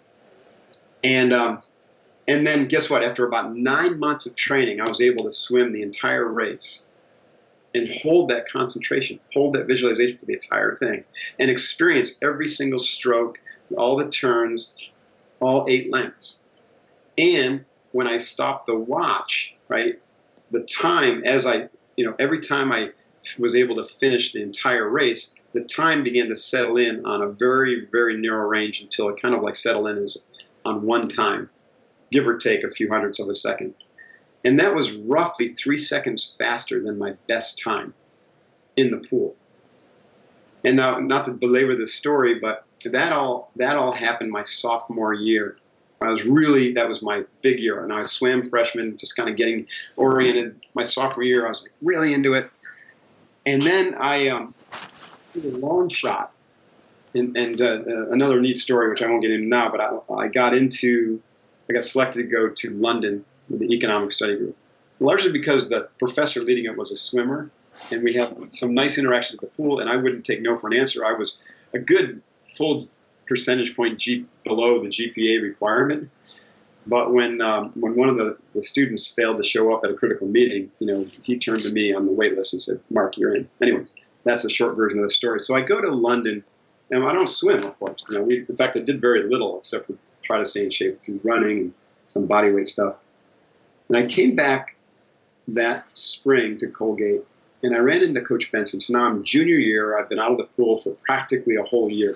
Speaker 1: And, um, and then guess what? After about nine months of training, I was able to swim the entire race and hold that concentration, hold that visualization for the entire thing, and experience every single stroke, all the turns, all eight lengths. And when I stopped the watch, right, the time as I, you know, every time I was able to finish the entire race, the time began to settle in on a very, very narrow range until it kind of like settled in as on one time, give or take a few hundredths of a second. And that was roughly three seconds faster than my best time in the pool. And now, not to belabor the story, but that all that all happened my sophomore year. I was really, that was my big year. And I was swam freshman, just kind of getting oriented. My sophomore year, I was like really into it. And then I um, did a long shot. And, and uh, uh, another neat story, which I won't get into now, but I, I got into, I got selected to go to London with the economic study group, largely because the professor leading it was a swimmer, and we had some nice interactions at the pool, and I wouldn't take no for an answer. I was a good full percentage point G below the G P A requirement. But when um, when one of the, the students failed to show up at a critical meeting, you know, he turned to me on the wait list and said, "Mark, you're in." Anyway, that's a short version of the story. So I go to London, and I don't swim, of course. You know, we, in fact, I did very little except for try to stay in shape through running and some body weight stuff. And I came back that spring to Colgate, and I ran into Coach Benson. So now I'm junior year. I've been out of the pool for practically a whole year.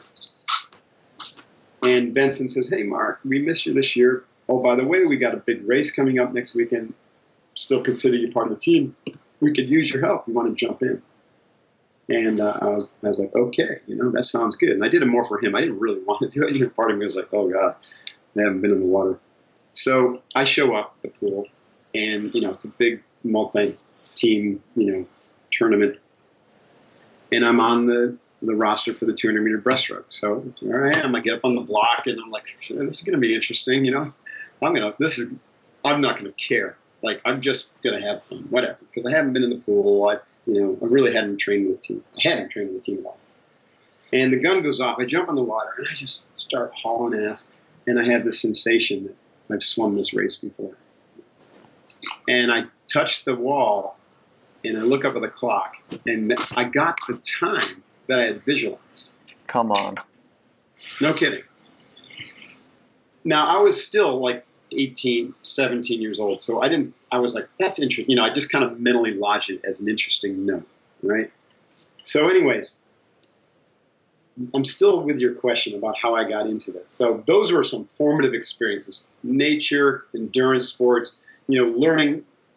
Speaker 1: And Benson says, "Hey, Mark, we missed you this year. Oh, by the way, we got a big race coming up next weekend. Still consider you part of the team. We could use your help. You want to jump in?" And uh, I was I was like, okay, you know, that sounds good. And I did it more for him. I didn't really want to do it. Even part of me was like, oh, God, I haven't been in the water. So I show up at the pool, and, you know, it's a big multi-team, you know, tournament. And I'm on the, the roster for the two hundred meter breaststroke. So there I am. I get up on the block, and I'm like, this is going to be interesting, you know. I'm going to, this is, I'm not going to care. Like, I'm just going to have fun, whatever. Because I haven't been in the pool. I, you know, I really hadn't trained with the team. I hadn't trained with the team at all. And the gun goes off. I jump in the water, and I just start hauling ass. And I have this sensation that I've swum this race before. And I touch the wall, and I look up at the clock, and I got the time that I had visualized.
Speaker 2: Come on.
Speaker 1: No kidding. Now, I was still like eighteen, seventeen years old, so I didn't, I was like, that's interesting. You know, I just kind of mentally lodged it as an interesting note, right? So anyways, I'm still with your question about how I got into this. So those were some formative experiences. Nature, endurance sports, you know, learning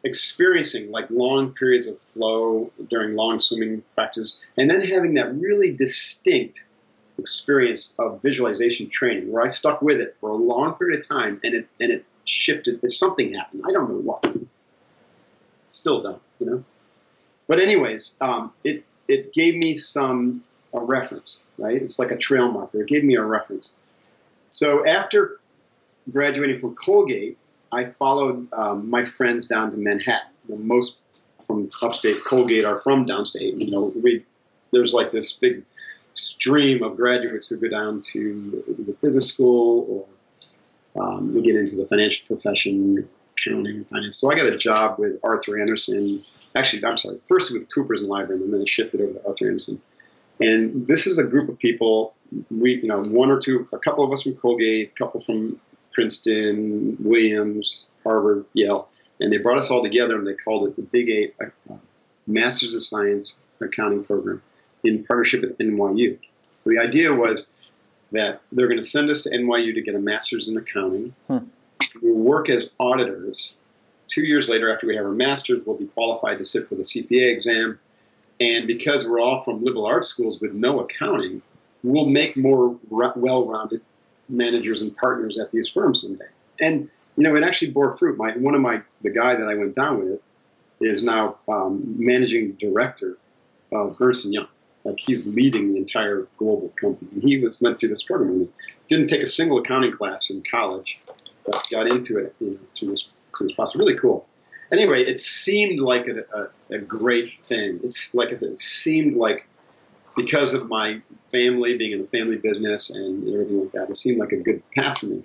Speaker 1: experiencing like long periods of flow during long swimming practice, and then having that really distinct experience of visualization training where I stuck with it for a long period of time, and it and it shifted. If something happened, I don't know what. Still don't, you know. But anyways, um, it it gave me some a reference, right? It's like a trail marker. It gave me a reference. So after graduating from Colgate, I followed um, my friends down to Manhattan. You know, most from upstate Colgate are from downstate. You know, we there's like this big stream of graduates who go down to the business school, or um, they get into the financial profession, accounting, finance. So I got a job with Arthur Andersen. Actually, I'm sorry. First it was Coopers and Lybrand, and then it shifted over to Arthur Andersen. And this is a group of people. We, you know, one or two, a couple of us from Colgate, a couple from Princeton, Williams, Harvard, Yale, and they brought us all together, and they called it the Big Eight uh, Masters of Science Accounting Program in partnership with N Y U. So the idea was that they're going to send us to N Y U to get a master's in accounting. Hmm. We work as auditors. Two years later, after we have our master's, we'll be qualified to sit for the C P A exam. And because we're all from liberal arts schools with no accounting, we'll make more well-rounded managers and partners at these firms someday. And, you know, it actually bore fruit. My, one of my, the guy that I went down with is now um, managing director of Ernst and Young. Like, he's leading the entire global company. And he was, went through this program and didn't take a single accounting class in college, but got into it, you know, through this, through this process. Really cool. Anyway, it seemed like a, a, a great thing. It's like I said, it seemed like, because of my family being in the family business and everything like that, it seemed like a good path for me.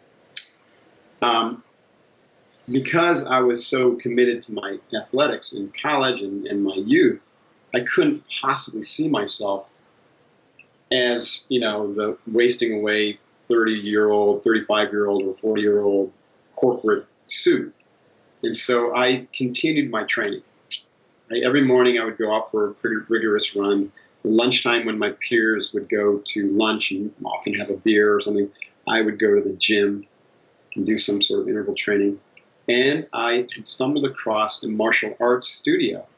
Speaker 1: Um, because I was so committed to my athletics in college and, and my youth, I couldn't possibly see myself as, you know, the wasting away thirty-year-old, thirty-five-year-old, or forty-year-old corporate suit. And so I continued my training. I, every morning I would go out for a pretty rigorous run. At lunchtime, when my peers would go to lunch and often have a beer or something, I would go to the gym and do some sort of interval training. And I had stumbled across a martial arts studio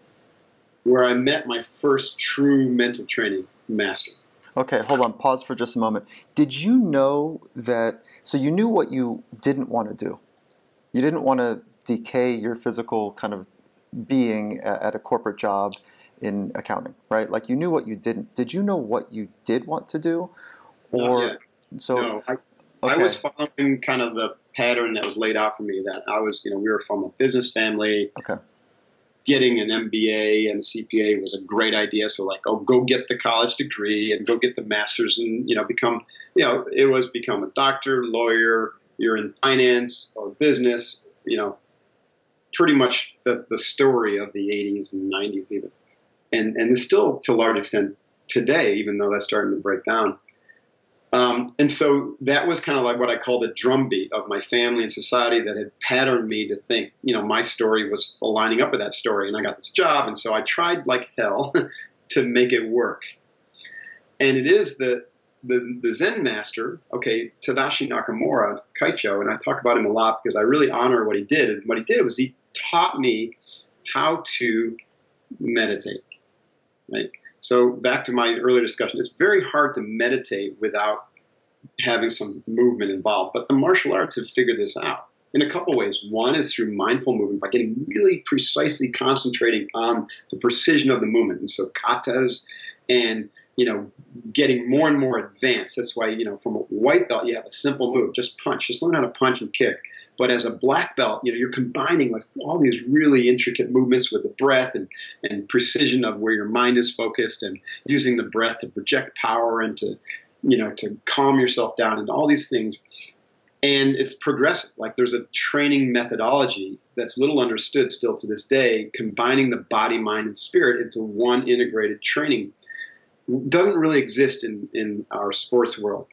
Speaker 1: where I met my first true mental training master.
Speaker 2: Okay, hold on. Pause for just a moment. Did you know that, so you knew what you didn't want to do. You didn't want to decay your physical kind of being at a corporate job in accounting, right? Like, you knew what you didn't. Did you know what you did want to do? Or
Speaker 1: Not yet.
Speaker 2: so
Speaker 1: no, I,
Speaker 2: okay.
Speaker 1: I was following kind of the pattern that was laid out for me. That I was, you know, we were from a business family.
Speaker 2: Okay.
Speaker 1: Getting an M B A and a C P A was a great idea. So like, oh, go get the college degree and go get the master's and, you know, become, you know, it was become a doctor, lawyer, you're in finance or business, you know, pretty much the, the story of the eighties and nineties even. And, and still to a large extent today, even though that's starting to break down. Um, and so that was kind of like what I call the drumbeat of my family and society that had patterned me to think, you know, my story was lining up with that story. And I got this job. And so I tried like hell to make it work. And it is the, the, the Zen master, okay, Tadashi Nakamura, Kaicho, and I talk about him a lot because I really honor what he did. And what he did was he taught me how to meditate, right? So back to my earlier discussion, it's very hard to meditate without having some movement involved. But the martial arts have figured this out in a couple ways. One is through mindful movement, by getting really precisely concentrating on the precision of the movement. And so katas and, you know, getting more and more advanced. That's why, you know, from a white belt, you have a simple move, just punch. Just learn how to punch and kick. But as a black belt, you know, you're combining with all these really intricate movements with the breath and, and precision of where your mind is focused, and using the breath to project power and to, you know, to calm yourself down and all these things. And it's progressive. Like, there's a training methodology that's little understood still to this day, combining the body, mind, and spirit into one integrated training. It doesn't really exist in, in our sports world.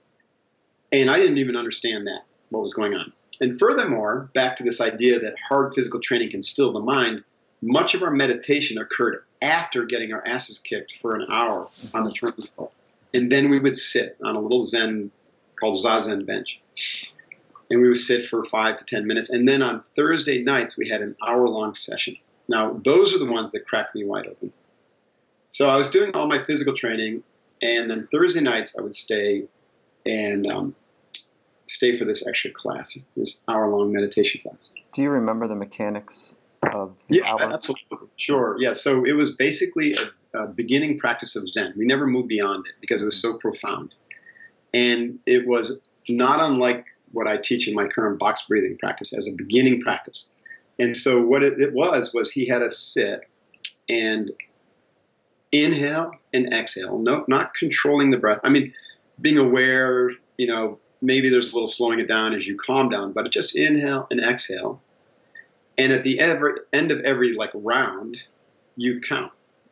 Speaker 1: And I didn't even understand that, what was going on. And furthermore, back to this idea that hard physical training can still the mind, much of our meditation occurred after getting our asses kicked for an hour on the turnbuckle. And then we would sit on a little Zen called Zazen bench. and we would sit for five to ten minutes. And then on Thursday nights, we had an hour-long session. Now, those are the ones that cracked me wide open. So I was doing all my physical training, and then Thursday nights I would stay and um, stay for this extra class, this hour-long meditation class.
Speaker 2: Do you remember the mechanics of the
Speaker 1: yeah,
Speaker 2: hour?
Speaker 1: Absolutely. Sure. Yeah. So it was basically a, a beginning practice of Zen. We never moved beyond it because it was so profound. And it was not unlike what I teach in my current box breathing practice as a beginning practice. And so what it, it was, was he had us sit and inhale and exhale, no, not controlling the breath. I mean, being aware, you know, maybe there's a little slowing it down as you calm down, but just inhale and exhale. And at the every, end of every like round, you count.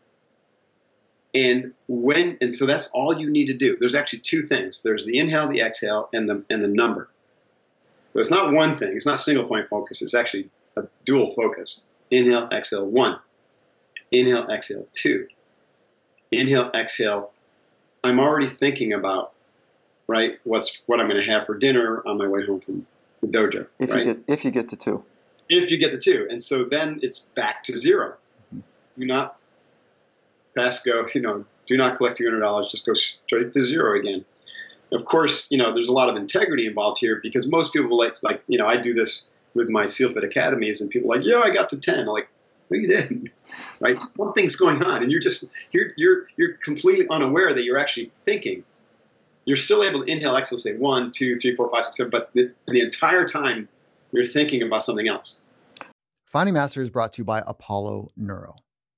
Speaker 1: And when, and so that's all you need to do. There's actually two things. There's the inhale, the exhale, and the and the number. So it's not one thing. It's not single point focus. It's actually a dual focus. Inhale, exhale, one. Inhale, exhale, two. Inhale, exhale. I'm already thinking about, right, what's what I'm going to have for dinner on my way home from the dojo.
Speaker 2: If
Speaker 1: right?
Speaker 2: you get if you get to two.
Speaker 1: If you get to two. And so then it's back to zero. Do not pass go, you know, do not collect two hundred dollars, just go straight to zero again. Of course, you know, there's a lot of integrity involved here because most people like, like, you know, I do this with my SEALFIT academies and people are like, yeah, I got to ten. I'm like, no, you didn't, right? Something's going on. And you're just, you're, you're, you're completely unaware that you're actually thinking. You're still able to inhale, exhale, say one, two, three, four, five, six, seven, but the, the entire time you're thinking about something else.
Speaker 2: Finding Mastery is brought to you by Apollo Neuro.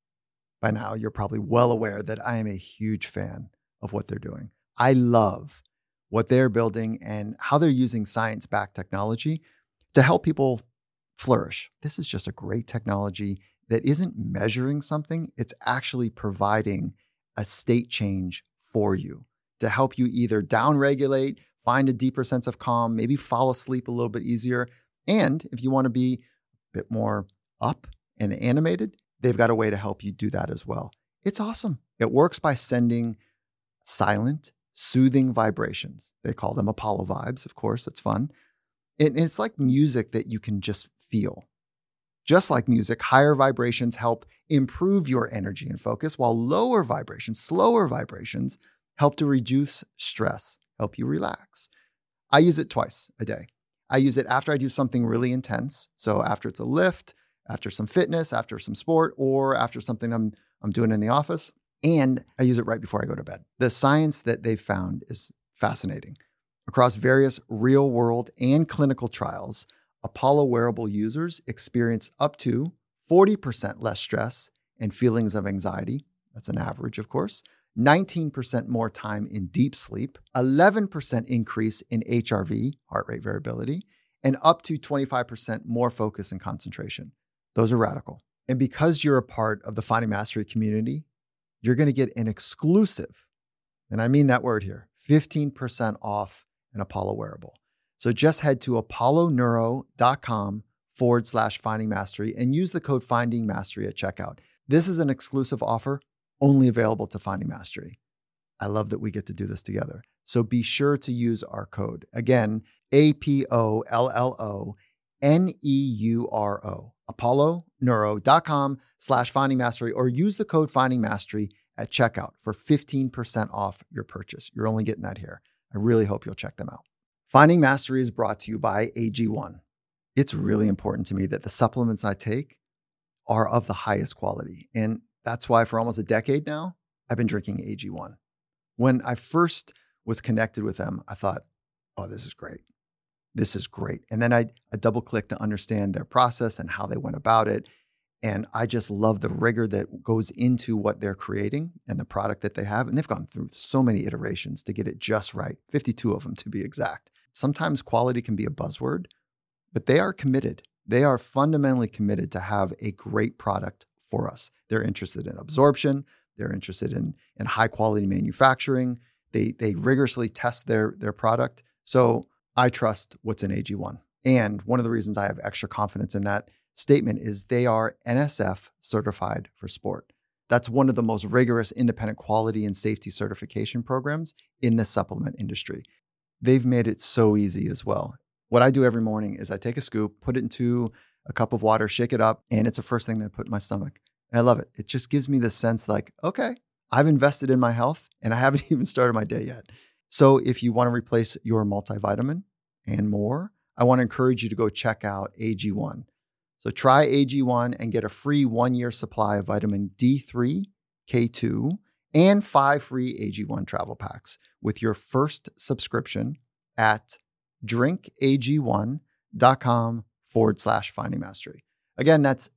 Speaker 2: By now, you're probably well aware that I am a huge fan of what they're doing. I love what they're building and how they're using science-backed technology to help people flourish. This is just a great technology that isn't measuring something. It's actually providing a state change for you to help you either downregulate, find a deeper sense of calm, maybe fall asleep a little bit easier. And if you want to be a bit more up and animated, they've got a way to help you do that as well. It's awesome. It works by sending silent, soothing vibrations. They call them Apollo vibes, of course. It's fun. And it's like music that you can just feel. Just like music, higher vibrations help improve your energy and focus, while lower vibrations, slower vibrations, help to reduce stress, help you relax. I use it twice a day. I use it after I do something really intense. So after it's a lift, after some fitness, after some sport, or after something I'm I'm doing in the office. And I use it right before I go to bed. The science that they've found is fascinating. Across various real-world and clinical trials, Apollo wearable users experience up to forty percent less stress and feelings of anxiety. That's an average, of course. nineteen percent more time in deep sleep, eleven percent increase in H R V, heart rate variability, and up to twenty-five percent more focus and concentration. Those are radical. And because you're a part of the Finding Mastery community, you're going to get an exclusive, and I mean that word here, fifteen percent off an Apollo wearable. So just head to apolloneuro.com forward slash finding mastery and use the code finding mastery at checkout. This is an exclusive offer only available to Finding Mastery. I love that we get to do this together. So be sure to use our code. Again, A P O L L O N E U R O, apolloneuro.com slash finding mastery, or use the code finding mastery at checkout for fifteen percent off your purchase. You're only getting that here. I really hope you'll check them out. Finding Mastery is brought to you by A G one. It's really important to me that the supplements I take are of the highest quality. And that's why for almost a decade now, I've been drinking A G one. When I first was connected with them, I thought, oh, this is great. This is great. And then I, I double clicked to understand their process and how they went about it. And I just love the rigor that goes into what they're creating and the product that they have. And they've gone through so many iterations to get it just right, fifty-two of them to be exact. Sometimes quality can be a buzzword, but they are committed. They are fundamentally committed to have a great product for us. They're interested in absorption. They're interested in, in high quality manufacturing. They, they rigorously test their, their product. So I trust what's in A G one. And one of the reasons I have extra confidence in that statement is they are N S F certified for sport. That's one of the most rigorous independent quality and safety certification programs in the supplement industry. They've made it so easy as well. What I do every morning is I take a scoop, put it into a cup of water, shake it up, and it's the first thing that I put in my stomach. And I love it. It just gives me this sense like, okay, I've invested in my health and I haven't even started my day yet. So if you want to replace your multivitamin and more, I want to encourage you to go check out A G one. So try A G one and get a free one-year supply of vitamin D three, K two, and five free A G one travel packs with your first subscription at drinkag1.com forward slash finding mastery. Again, that's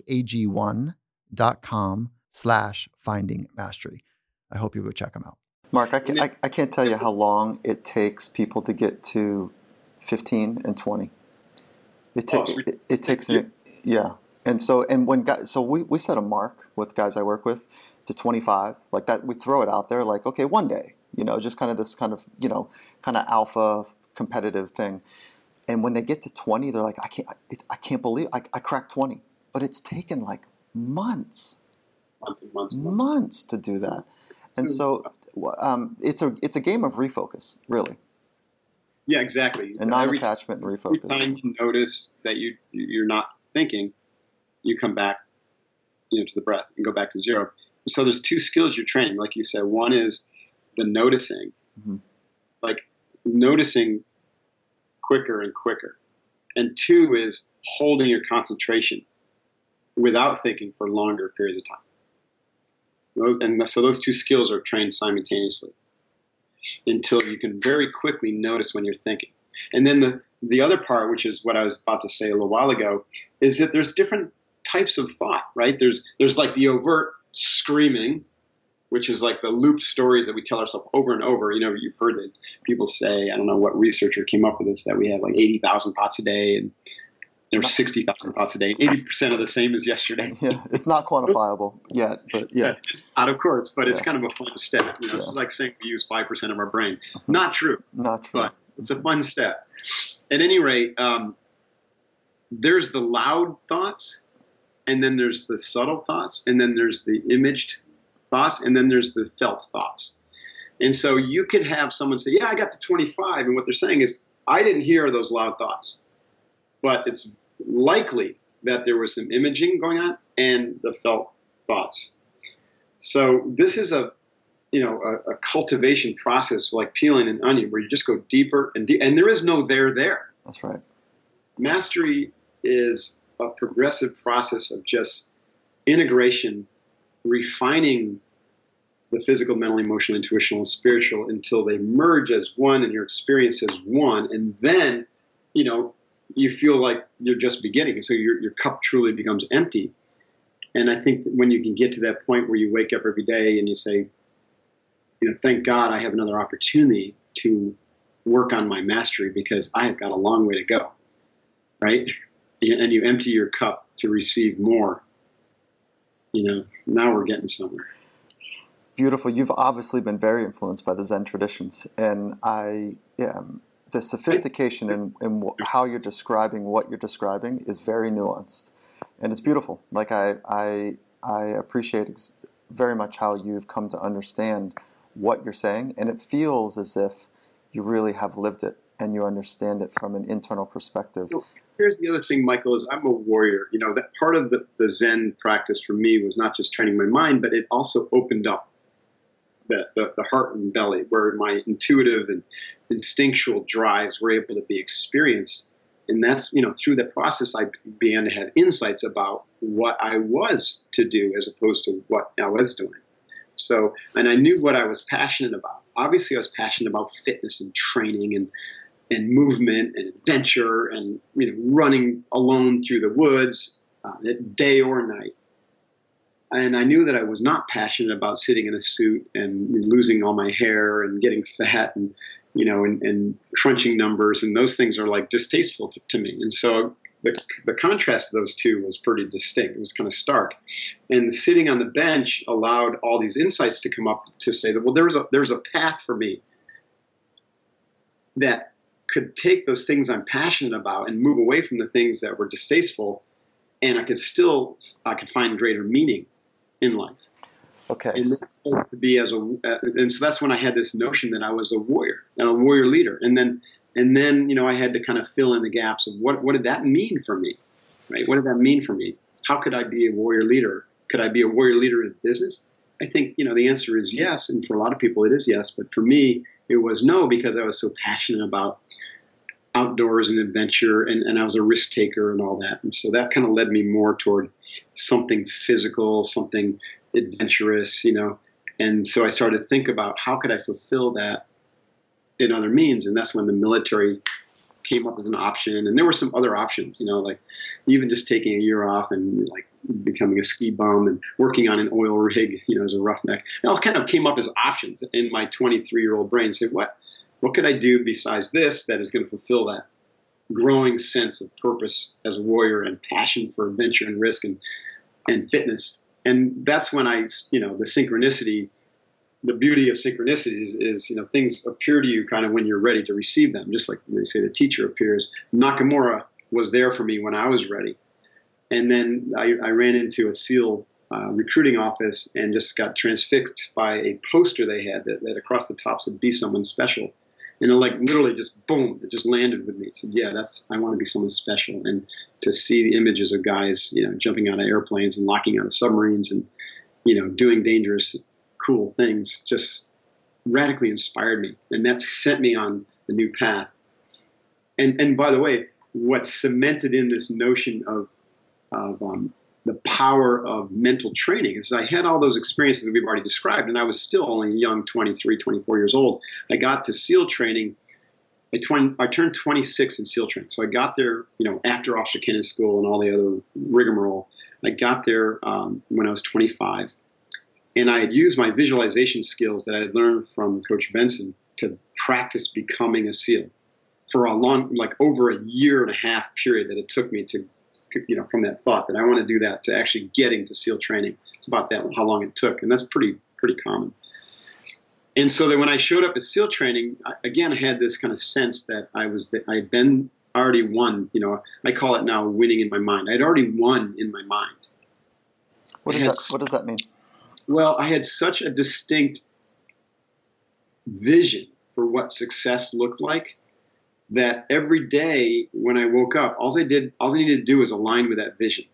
Speaker 2: drinkag1.com slash finding mastery. I hope you go check them out. Mark, I, can, I, I can't tell you how long it takes people to get to fifteen and twenty. It, ta- oh, it, it takes, an, yeah. And so, and when guys, so we, we set a mark with guys I work with to twenty-five, like that. We throw it out there like, okay, one day, you know, just kind of this kind of, you know, kind of alpha competitive thing. And when they get to twenty, they're like, I can't, I, I can't believe I, I cracked twenty, but it's taken like months,
Speaker 1: months and months,
Speaker 2: months, months to do that. And so, um, it's a, it's a game of refocus, really.
Speaker 1: Yeah, exactly.
Speaker 2: And non-attachment and refocus.
Speaker 1: Every time you notice that you, you're not thinking, you come back, you know, to the breath and go back to zero. So there's two skills you're training. Like you said, one is the noticing, mm-hmm. like noticing quicker and quicker. And two is holding your concentration without thinking for longer periods of time. Those, and so those two skills are trained simultaneously until you can very quickly notice when you're thinking. And then the, the other part, which is what I was about to say a little while ago, is that there's different types of thought, right? There's there's like the overt screaming, which is like the looped stories that we tell ourselves over and over. You know, you've heard it. People say, I don't know what researcher came up with this, that we have like eighty thousand thoughts a day and there's sixty thousand thoughts a day. eighty percent of the same as yesterday.
Speaker 2: Yeah, it's not quantifiable yet, but yeah.
Speaker 1: It's not, of course, but yeah. It's kind of a fun step. You know, yeah. It's like saying we use five percent of our brain. Not true.
Speaker 2: Not true.
Speaker 1: But it's a fun step. At any rate, um, there's the loud thoughts, and then there's the subtle thoughts, and then there's the imaged thoughts, and then there's the felt thoughts. And so you could have someone say, yeah, I got to twenty-five, and what they're saying is, I didn't hear those loud thoughts. But it's likely that there was some imaging going on and the felt thoughts. So this is a, you know, a, a cultivation process like peeling an onion, where you just go deeper and deeper, and there is no there there.
Speaker 2: That's right.
Speaker 1: Mastery is a progressive process of just integration, refining the physical, mental, emotional, intuitional, and spiritual until they merge as one and your experience as one, and then, you know, you feel like you're just beginning. So your your cup truly becomes empty. And I think when you can get to that point where you wake up every day and you say, you know, thank God I have another opportunity to work on my mastery because I have got a long way to go, right? And you empty your cup to receive more. You know, now we're getting somewhere.
Speaker 2: Beautiful. You've obviously been very influenced by the Zen traditions. And I, yeah, the sophistication in, in how you're describing what you're describing is very nuanced, and it's beautiful. Like I, I, I appreciate ex- very much how you've come to understand what you're saying, and it feels as if you really have lived it and you understand it from an internal perspective.
Speaker 1: So here's the other thing, Michael, is I'm a warrior. You know, that part of the, the Zen practice for me was not just training my mind, but it also opened up The, the, the heart and belly, where my intuitive and instinctual drives were able to be experienced. And that's, you know, through that process, I began to have insights about what I was to do as opposed to what I was doing. So, and I knew what I was passionate about. Obviously, I was passionate about fitness and training and, and movement and adventure and, you know, running alone through the woods, uh, day or night. And I knew that I was not passionate about sitting in a suit and losing all my hair and getting fat and, you know, and, and crunching numbers. And those things are like distasteful to, to me. And so the, the contrast of those two was pretty distinct. It was kind of stark. And sitting on the bench allowed all these insights to come up to say that, well, there was a, there was a path for me that could take those things I'm passionate about and move away from the things that were distasteful. And I could still, I could find greater meaning in life.
Speaker 2: Okay.
Speaker 1: And to be as a, uh, and so that's when I had this notion that I was a warrior and a warrior leader. And then, And then, you know, I had to kind of fill in the gaps of what, what did that mean for me, right? What did that mean for me? How could I be a warrior leader? Could I be a warrior leader in business? I think, you know, the answer is yes. And for a lot of people, it is yes. But for me, it was no, because I was so passionate about outdoors and adventure, and, and I was a risk taker and all that. And so that kind of led me more toward something physical, something adventurous, you know. And so I started to think about how could I fulfill that in other means. And that's when the military came up as an option. And there were some other options, you know, like even just taking a year off and like becoming a ski bum and working on an oil rig, you know, as a roughneck. It all kind of came up as options in my twenty-three-year-old brain. Say, what, what could I do besides this that is going to fulfill that growing sense of purpose as a warrior and passion for adventure and risk and, and fitness? And that's when I, you know, the synchronicity, the beauty of synchronicity is, is, you know, things appear to you kind of when you're ready to receive them. Just like they say the teacher appears. Nakamura was there for me when I was ready. And then I, I ran into a SEAL uh, recruiting office and just got transfixed by a poster they had that, that across the top said, "Be someone special." And it like literally just boom, it just landed with me. It said, yeah, that's, I want to be someone special. And to see the images of guys, you know, jumping out of airplanes and locking out of submarines and, you know, doing dangerous, cool things just radically inspired me. And that sent me on the new path. And, and by the way, what cemented in this notion of, of um, the power of mental training is I had all those experiences that we've already described, and I was still only young, twenty-three, twenty-four years old. I got to SEAL training. I, twenty, I turned twenty-six in SEAL training. So I got there, you know, after Officer Candidate School and all the other rigmarole. I got there um, when I was twenty-five. And I had used my visualization skills that I had learned from Coach Benson to practice becoming a SEAL for a long, like over a year and a half period that it took me to, you know, from that thought that I want to do that to actually getting to SEAL training. It's about that, how long it took. And that's pretty, pretty common. And so that when I showed up at SEAL training, I, again, I had this kind of sense that I was, that I had been already won, you know, I call it now winning in my mind. I'd already won in my mind.
Speaker 2: What does that, what does that mean?
Speaker 1: Well, I had such a distinct vision for what success looked like that every day when I woke up, all I did, all I needed to do was align with that vision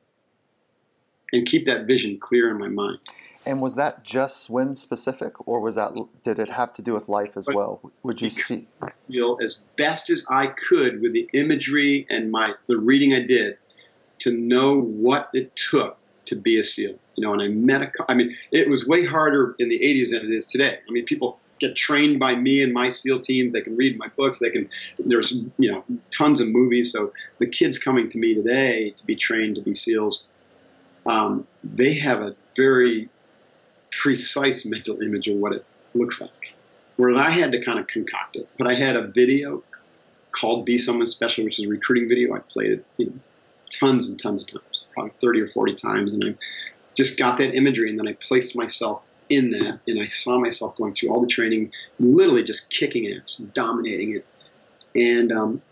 Speaker 1: and keep that vision clear in my mind.
Speaker 2: And was that just swim specific, or was that, did it have to do with life as well? Would you see?
Speaker 1: Feel as best as I could with the imagery and my the reading I did to know what it took to be a SEAL. You know, and I met a, I mean, it was way harder in the eighties than it is today. I mean, people get trained by me and my SEAL teams. They can read my books. They can, there's, you know, tons of movies. So the kids coming to me today to be trained to be SEALs, um, they have a very precise mental image of what it looks like. Where I had to kind of concoct it. But I had a video called Be Someone Special, which is a recruiting video. I played it, you know, tons and tons of times, probably thirty or forty times. And I just got that imagery, and then I placed myself in that, and I saw myself going through all the training, literally just kicking ass, dominating it. And um,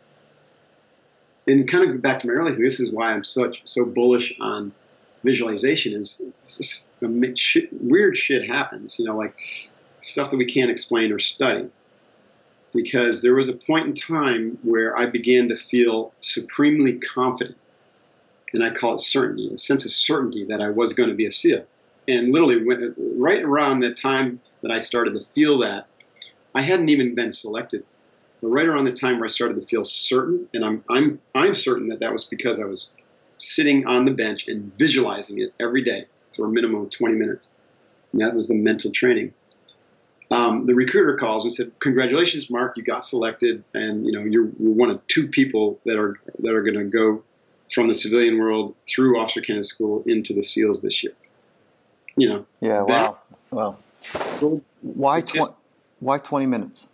Speaker 1: and kind of back to my earlier thing, this is why I'm such so bullish on visualization, is just shit, weird shit happens, you know, like stuff that we can't explain or study. Because there was a point in time where I began to feel supremely confident, and I call it certainty, a sense of certainty that I was going to be a SEAL. And literally, when, right around the time that I started to feel that, I hadn't even been selected. But right around the time where I started to feel certain, and I'm I'm I'm certain that that was because I was sitting on the bench and visualizing it every day for a minimum of twenty minutes. And that was the mental training. Um, the recruiter calls and said, "Congratulations, Mark, you got selected, and you know you're, you're one of two people that are that are going to go from the civilian world through Officer Candidate School into the SEALs this year." You know.
Speaker 2: Yeah.
Speaker 1: That,
Speaker 2: wow. Wow. Why tw- Why twenty minutes?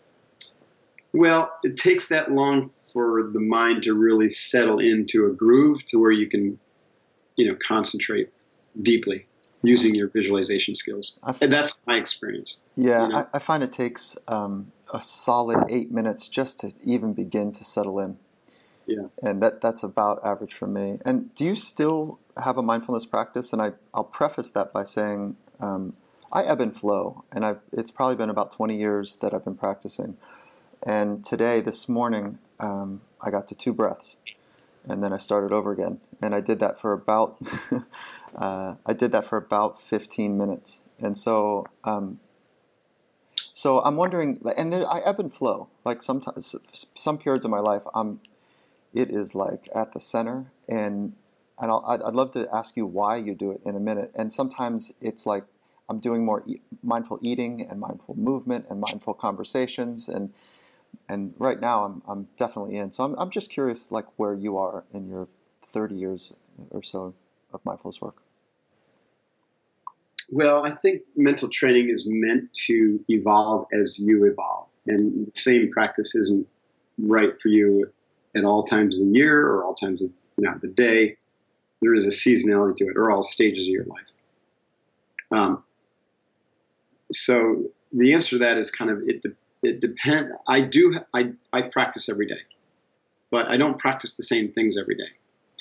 Speaker 1: Well, it takes that long for the mind to really settle into a groove to where you can, you know, concentrate deeply using your visualization skills. F- and that's my experience.
Speaker 2: Yeah,
Speaker 1: you know?
Speaker 2: I, I find it takes um, a solid eight minutes just to even begin to settle in.
Speaker 1: Yeah.
Speaker 2: And that that's about average for me. And do you still have a mindfulness practice? And I, I'll preface that by saying um, I ebb and flow. And I've, it's probably been about twenty years that I've been practicing. And today, this morning, um, I got to two breaths, and then I started over again. And I did that for about uh, I did that for about fifteen minutes. And so, um, so I'm wondering, and there, I ebb and flow. Like sometimes, some periods of my life, I'm it is like at the center, and and I'll, I'd, I'd love to ask you why you do it in a minute. And sometimes it's like I'm doing more e- mindful eating and mindful movement and mindful conversations, and and right now I'm I'm definitely in. So I'm I'm just curious, like where you are in your thirty years or so of mindfulness work.
Speaker 1: Well, I think mental training is meant to evolve as you evolve, and the same practice isn't right for you at all times of the year or all times of you know, the day. There is a seasonality to it, or all stages of your life. Um, so the answer to that is kind of it. De- it depends. I do. I I practice every day, but I don't practice the same things every day.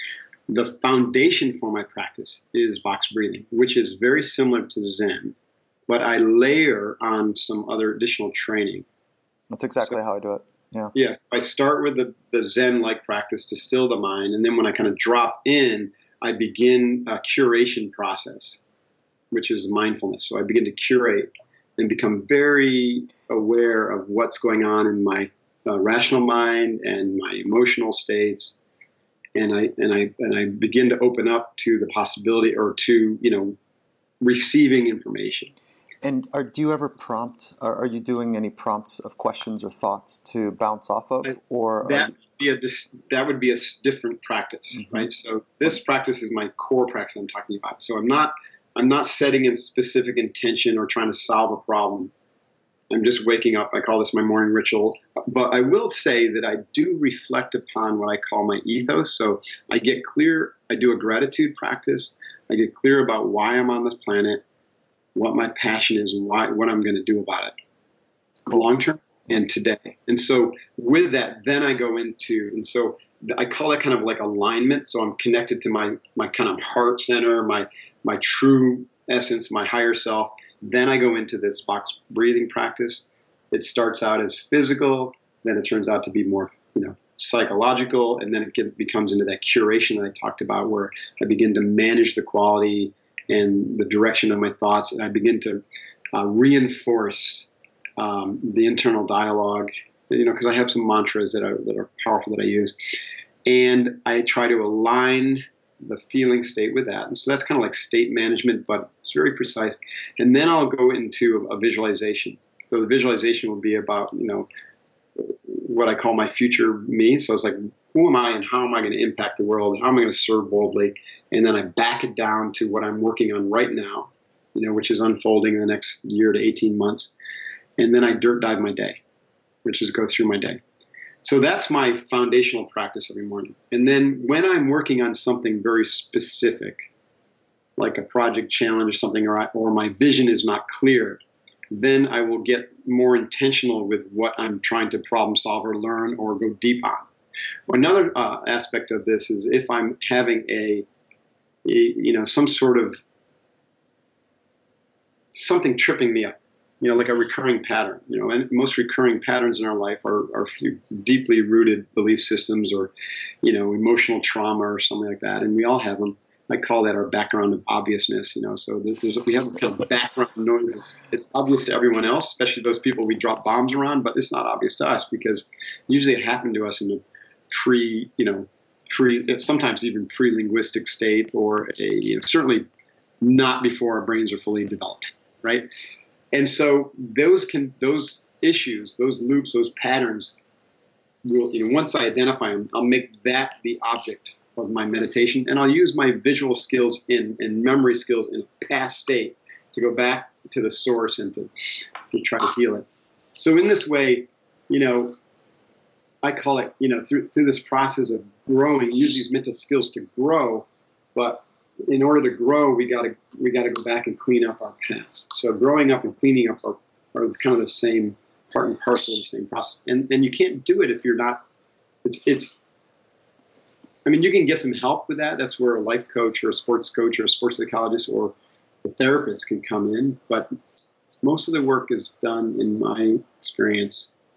Speaker 1: The foundation for my practice is box breathing, which is very similar to Zen, but I layer on some other additional training.
Speaker 2: That's exactly
Speaker 1: so,
Speaker 2: how I do it. Yeah.
Speaker 1: Yes, I start with the, the Zen-like practice to still the mind, and then when I kind of drop in, I begin a curation process, which is mindfulness. So I begin to curate and become very aware of what's going on in my uh, rational mind and my emotional states, and I and I and I begin to open up to the possibility or to you know receiving information.
Speaker 2: And are, do you ever prompt? Are, are you doing any prompts of questions or thoughts to bounce off of, or
Speaker 1: that
Speaker 2: you...
Speaker 1: would be a that would be a different practice, mm-hmm. right? So this practice is my core practice I'm talking about. So I'm not I'm not setting a specific intention or trying to solve a problem. I'm just waking up. I call this my morning ritual. But I will say that I do reflect upon what I call my ethos. So I get clear. I do a gratitude practice. I get clear about why I'm on this planet, what my passion is, and why, what I'm going to do about it, cool. long term and today. And so with that, then I go into, and so I call that kind of like alignment. So I'm connected to my my kind of heart center, my my true essence, my higher self. Then I go into this box breathing practice. It starts out as physical, then it turns out to be more, you know, psychological, and then it get, becomes into that curation that I talked about, where I begin to manage the quality and the direction of my thoughts, and I begin to uh, reinforce um, the internal dialogue, you know, because I have some mantras that are that are powerful that I use, and I try to align the feeling state with that. And so that's kind of like state management, but it's very precise. And then I'll go into a visualization. So the visualization will be about, you know, what I call my future me. So it's like, who am I and how am I going to impact the world? How am I going to serve boldly? And then I back it down to what I'm working on right now, you know, which is unfolding in the next year to eighteen months. And then I dirt dive my day, which is go through my day. So that's my foundational practice every morning. And then when I'm working on something very specific, like a project challenge or something, or, I, or my vision is not clear, then I will get more intentional with what I'm trying to problem solve or learn or go deep on. Another uh, aspect of this is if I'm having a, a, you know, some sort of something tripping me up, you know, like a recurring pattern, you know, and most recurring patterns in our life are, are deeply rooted belief systems or, you know, emotional trauma or something like that. And we all have them. I call that our background of obviousness, you know, so there's, we have this kind of background noise. It's obvious to everyone else, especially those people we drop bombs around, but it's not obvious to us because usually it happened to us in a pre, you know, pre, sometimes even pre-linguistic state, or a, you know, certainly not before our brains are fully developed, right? And so those can, those issues, those loops, those patterns will, you know, once I identify them, I'll make that the object of my meditation, and I'll use my visual skills in, and memory skills in a past state to go back to the source and to, to try to heal it. So in this way, you know, I call it, you know, through through this process of growing, use these mental skills to grow, but in order to grow, we gotta we gotta go back and clean up our past. So growing up and cleaning up are, are kind of the same part and parcel of the same process. And and you can't do it if you're not. It's it's. I mean, you can get some help with that. That's where a life coach or a sports coach or a sports psychologist or a therapist can come in. But most of the work is done, in my experience,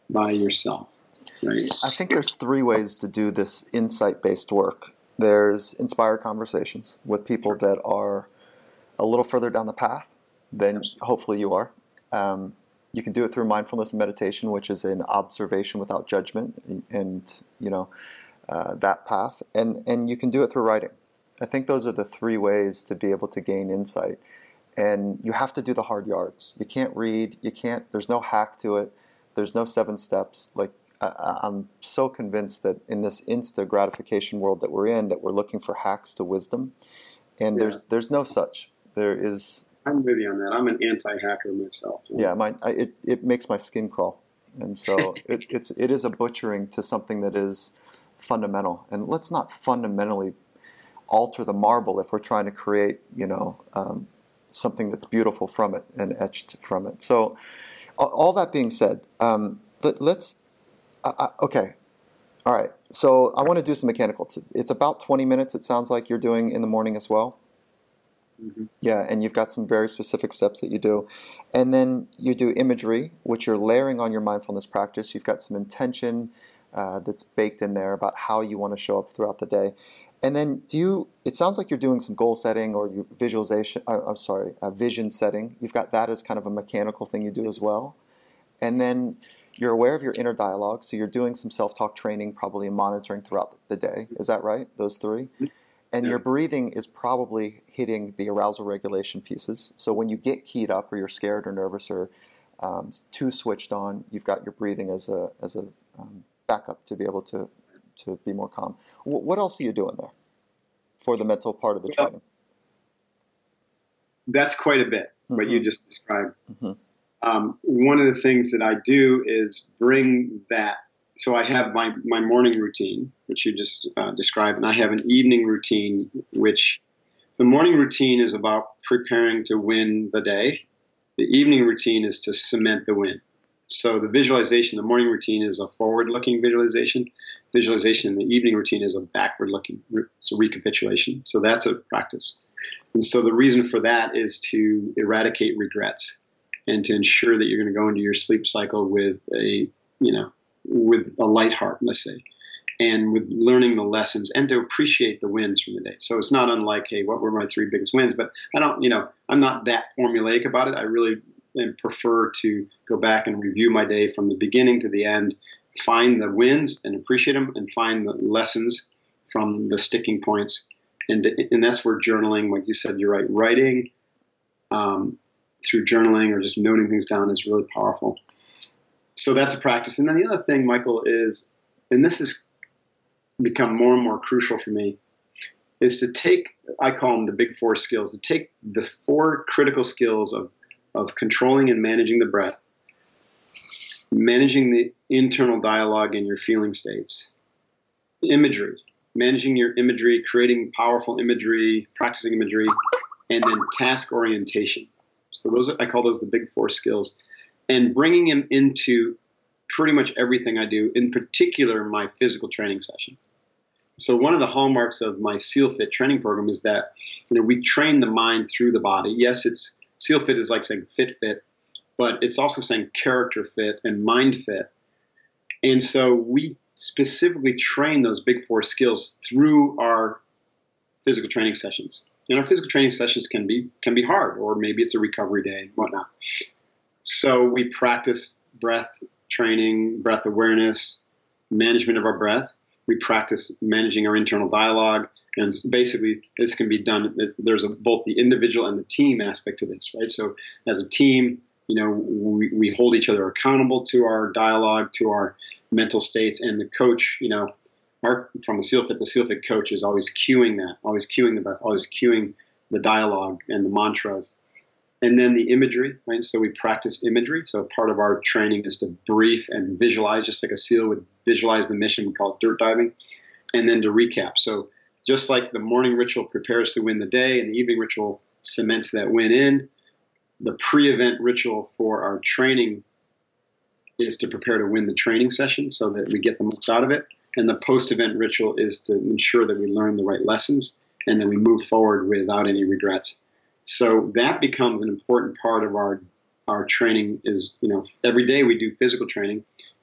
Speaker 1: by yourself, right?
Speaker 2: I think there's three ways to do this insight-based work. There's inspired conversations with people that are a little further down the path than hopefully you are. Um, you can do it through mindfulness and meditation, which is an observation without judgment, and, and you know uh, that path. And and you can do it through writing. I think those are the three ways to be able to gain insight. And you have to do the hard yards. You can't read. You can't. There's no hack to it. There's no seven steps. Like I, I'm so convinced that in this instant gratification world that we're in, that we're looking for hacks to wisdom, and yeah. there's there's no such. There is.
Speaker 1: I'm with you on that. I'm an anti-hacker myself.
Speaker 2: Yeah, my I, it it makes my skin crawl, and so it, it's it is a butchering to something that is fundamental. And let's not fundamentally alter the marble if we're trying to create, you know. Um, something that's beautiful from it and etched from it. So all that being said, um, let, let's, uh, uh, okay. All right. So I want to do some mechanical. T- it's about twenty minutes. It sounds like you're doing in the morning as well. Mm-hmm. Yeah. And you've got some very specific steps that you do. And then you do imagery, which you're layering on your mindfulness practice. You've got some intention uh, that's baked in there about how you want to show up throughout the day. And then do you, it sounds like you're doing some goal setting or you visualization, uh, I'm sorry, uh, vision setting. You've got that as kind of a mechanical thing you do as well. And then you're aware of your inner dialogue. So you're doing some self-talk training, probably monitoring throughout the day. Is that right? Those three? And yeah. Your breathing is probably hitting the arousal regulation pieces. So when you get keyed up or you're scared or nervous or um, too switched on, you've got your breathing as a, as a um, backup to be able to to be more calm. What else are you doing there for the mental part of the well, training?
Speaker 1: That's quite a bit, mm-hmm. what you just described. Mm-hmm. Um, one of the things that I do is bring that. So I have my, my morning routine, which you just uh, described, and I have an evening routine, which the morning routine is about preparing to win the day. The evening routine is to cement the win. So the visualization, the morning routine is a forward-looking visualization. Visualization in the evening routine is a backward-looking, it's a recapitulation. So that's a practice. And so the reason for that is to eradicate regrets and to ensure that you're going to go into your sleep cycle with a, you know, with a light heart, let's say, and with learning the lessons and to appreciate the wins from the day. So it's not unlike, hey, what were my three biggest wins? But I don't, you know, I'm not that formulaic about it. I really prefer to go back and review my day from the beginning to the end, find the wins and appreciate them, and find the lessons from the sticking points. And and that's where journaling, like you said, you're right, writing um, through journaling or just noting things down is really powerful. So that's a practice. And then the other thing, Michael, is, and this has become more and more crucial for me, is to take, I call them the big four skills, to take the four critical skills of, of controlling and managing the breath, managing the internal dialogue in your feeling states, imagery, managing your imagery, creating powerful imagery, practicing imagery, and then task orientation. So those are, I call those the big four skills, and bringing them into pretty much everything I do, in particular my physical training session. So one of the hallmarks of my SEAL-FIT training program is that, you know, we train the mind through the body. Yes, it's SEAL-FIT is like saying fit fit, but it's also saying character fit and mind fit. And so we specifically train those big four skills through our physical training sessions. And our physical training sessions can be can be hard, or maybe it's a recovery day and whatnot. So we practice breath training, breath awareness, management of our breath. We practice managing our internal dialogue. And basically, this can be done. There's a, both the individual and the team aspect to this, right? So as a team, you know, we, we hold each other accountable to our dialogue, to our mental states, and the coach, you know, our, from the SEAL-FIT, the SEAL-FIT coach is always cueing that, always cueing the breath, always cueing the dialogue and the mantras. And then the imagery, right? So we practice imagery. So part of our training is to brief and visualize, just like a SEAL would visualize the mission. We call it dirt diving. And then to recap. So just like the morning ritual prepares to win the day and the evening ritual cements that win in, the pre-event ritual for our training is to prepare to win the training session so that we get the most out of it. And the post-event ritual is to ensure that we learn the right lessons and then we move forward without any regrets. So that becomes an important part of our our training is, you know, every day we do physical training,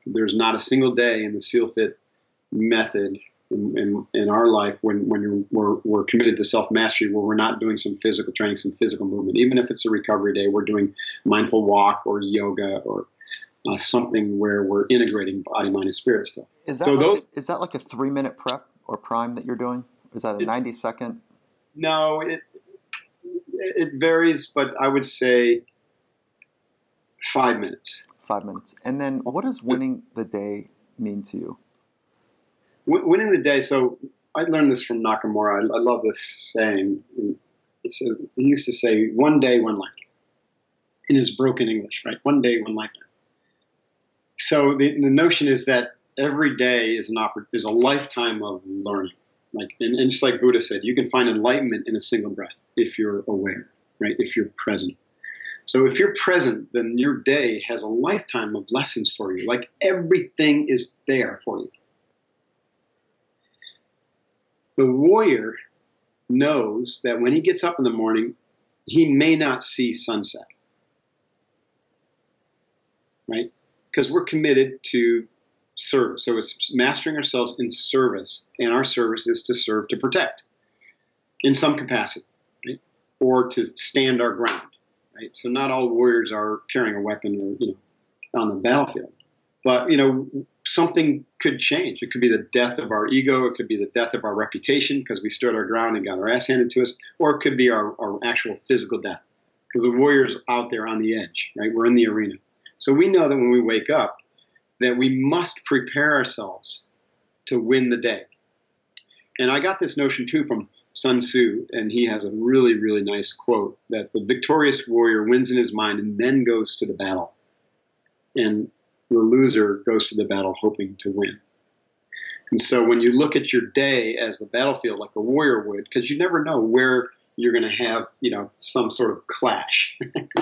Speaker 1: there's not a single day in the SEALFIT method in, in, in our life when, when you're, we're, we're committed to self-mastery where we're not doing some physical training, some physical movement. Even if it's a recovery day, we're doing mindful walk or yoga or uh, something where we're integrating body, mind, and spirit stuff.
Speaker 2: Is that,
Speaker 1: so
Speaker 2: like,
Speaker 1: those,
Speaker 2: is that like a three-minute prep or prime that you're doing? Is that a ninety-second?
Speaker 1: No, it it varies, but I would say five minutes.
Speaker 2: Five minutes. And then what does winning the day mean to you?
Speaker 1: Winning the day, so I learned this from Nakamura. I, I love this saying. It's a, he used to say, one day, one lifetime. In his broken English, right? One day, one lifetime. So the, the notion is that every day is an oppor- is a lifetime of learning. Like, and, and just like Buddha said, you can find enlightenment in a single breath if you're aware, right? If you're present. So if you're present, then your day has a lifetime of lessons for you. Like everything is there for you. The warrior knows that when he gets up in the morning, he may not see sunset, right? Because we're committed to service. So it's mastering ourselves in service, and our service is to serve, to protect in some capacity, right? Or to stand our ground, right? So not all warriors are carrying a weapon or, you know, on the battlefield. But, you know, something could change. It could be the death of our ego. It could be the death of our reputation because we stood our ground and got our ass handed to us. Or it could be our, our actual physical death because the warrior's out there on the edge, right? We're in the arena. So we know that when we wake up, that we must prepare ourselves to win the day. And I got this notion, too, from Sun Tzu, and he has a really, really nice quote that the victorious warrior wins in his mind and then goes to the battle. And the loser goes to the battle hoping to win. And so when you look at your day as the battlefield like a warrior would, because you never know where you're going to have, you know, some sort of clash.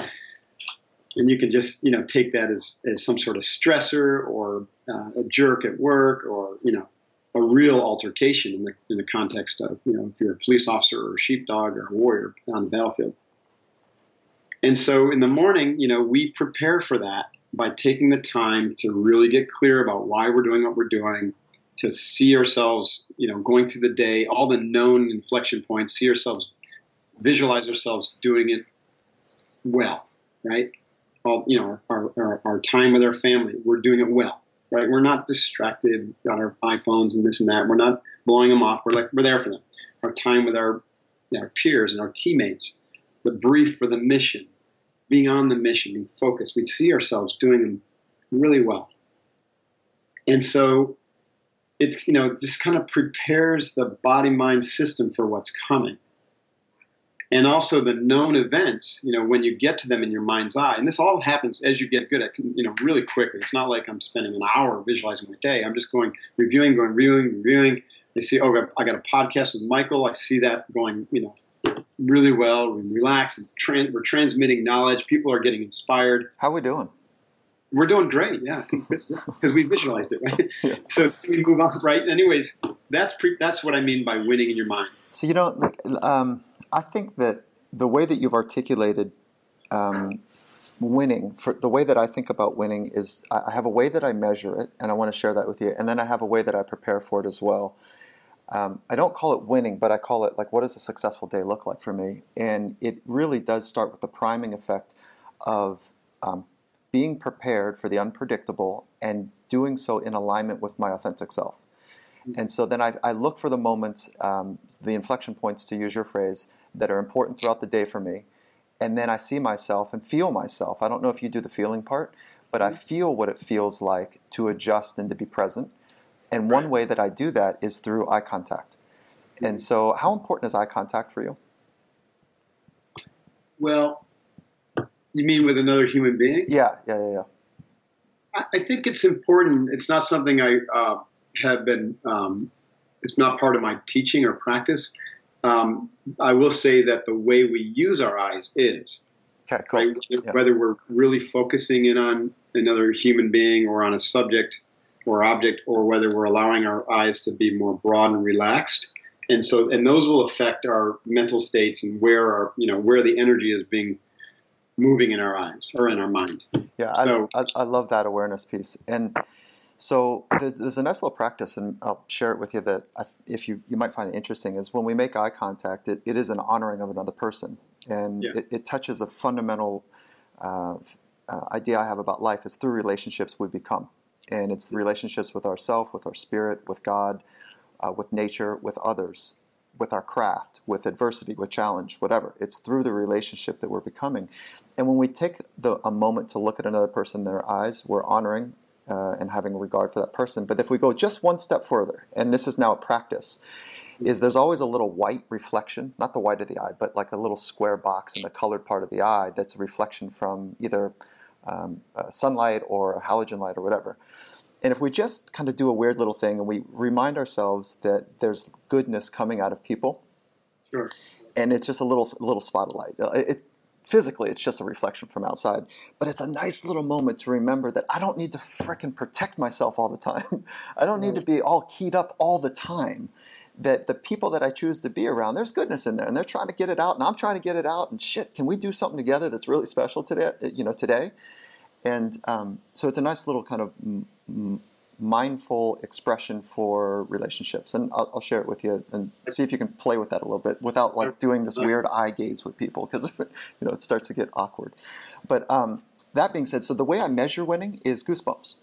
Speaker 1: And you can just, you know, take that as, as some sort of stressor or uh, a jerk at work or, you know, a real altercation in the in the context of, you know, if you're a police officer or a sheepdog or a warrior on the battlefield. And so in the morning, you know, we prepare for that by taking the time to really get clear about why we're doing what we're doing, to see ourselves, you know, going through the day, all the known inflection points, see ourselves, visualize ourselves doing it well, right? All, you know, our, our, our time with our family, we're doing it well, right? We're not distracted on our iPhones and this and that. We're not blowing them off. We're like, we're there for them. Our time with our, our peers and our teammates, the brief for the mission, being on the mission, being focused. We see ourselves doing them really well. And so it, you know, just kind of prepares the body-mind system for what's coming. And also the known events, you know, when you get to them in your mind's eye, and this all happens as you get good at, you know, really quickly. It's not like I'm spending an hour visualizing my day. I'm just going, reviewing, going, reviewing, reviewing. I see, oh, I got a podcast with Michael. I see that going, you know, really well. We relax. And trans- we're transmitting knowledge. People are getting inspired.
Speaker 2: How are we doing?
Speaker 1: We're doing great, yeah, because we visualized it, right?
Speaker 2: Yeah.
Speaker 1: So we move on, right? Anyways, that's pre- that's what I mean by winning in your mind.
Speaker 2: So, you know, like, um, I think that the way that you've articulated um, winning, for the way that I think about winning is I have a way that I measure it, and I want to share that with you, and then I have a way that I prepare for it as well. Um, I don't call it winning, but I call it like, what does a successful day look like for me? And it really does start with the priming effect of um, being prepared for the unpredictable and doing so in alignment with my authentic self. And so then I, I look for the moments, um, the inflection points, to use your phrase, that are important throughout the day for me. And then I see myself and feel myself. I don't know if you do the feeling part, but I feel what it feels like to adjust and to be present. And one way that I do that is through eye contact. And so how important is eye contact for you?
Speaker 1: Well, you mean with another human being?
Speaker 2: Yeah, yeah, yeah, yeah.
Speaker 1: I, I think it's important. It's not something I uh, have been, um, it's not part of my teaching or practice. Um, I will say that the way we use our eyes is.
Speaker 2: Okay, cool.
Speaker 1: Right?
Speaker 2: Yeah.
Speaker 1: Whether we're really focusing in on another human being or on a subject or object, or whether we're allowing our eyes to be more broad and relaxed. And so, and those will affect our mental states and where our, you know, where the energy is being moving in our eyes or in our mind.
Speaker 2: Yeah,
Speaker 1: so,
Speaker 2: I, I, I love that awareness piece. And So there's, there's a nice little practice, and I'll share it with you that I, if you, you might find it interesting, is when we make eye contact, it, it is an honoring of another person. And
Speaker 1: Yeah.
Speaker 2: it, it touches a fundamental uh, uh, idea I have about life. It's through relationships we become. And it's relationships with ourself, with our spirit, with God, uh, with nature, with others, with our craft, with adversity, with challenge, whatever. It's through the relationship that we're becoming. And when we take the, a moment to look at another person in their eyes, we're honoring uh, and having regard for that person. But if we go just one step further, and this is now a practice, is there's always a little white reflection, not the white of the eye, but like a little square box in the colored part of the eye that's a reflection from either um, uh, sunlight or a halogen light or whatever. And if we just kind of do a weird little thing and we remind ourselves that there's goodness coming out of people,
Speaker 1: Sure.
Speaker 2: and it's just a little little spot of light. It, it, physically, it's just a reflection from outside, but it's a nice little moment to remember that I don't need to frickin' protect myself all the time. I don't need to be all keyed up all the time. That the people that I choose to be around, there's goodness in there, and they're trying to get it out, and I'm trying to get it out. And shit, can we do something together that's really special today? You know, today. And um, so it's a nice little kind of m- m- mindful expression for relationships. And I'll, I'll share it with you and see if you can play with that a little bit without like doing this weird eye gaze with people, because you know it starts to get awkward. But um, that being said, so the way I measure winning is goosebumps.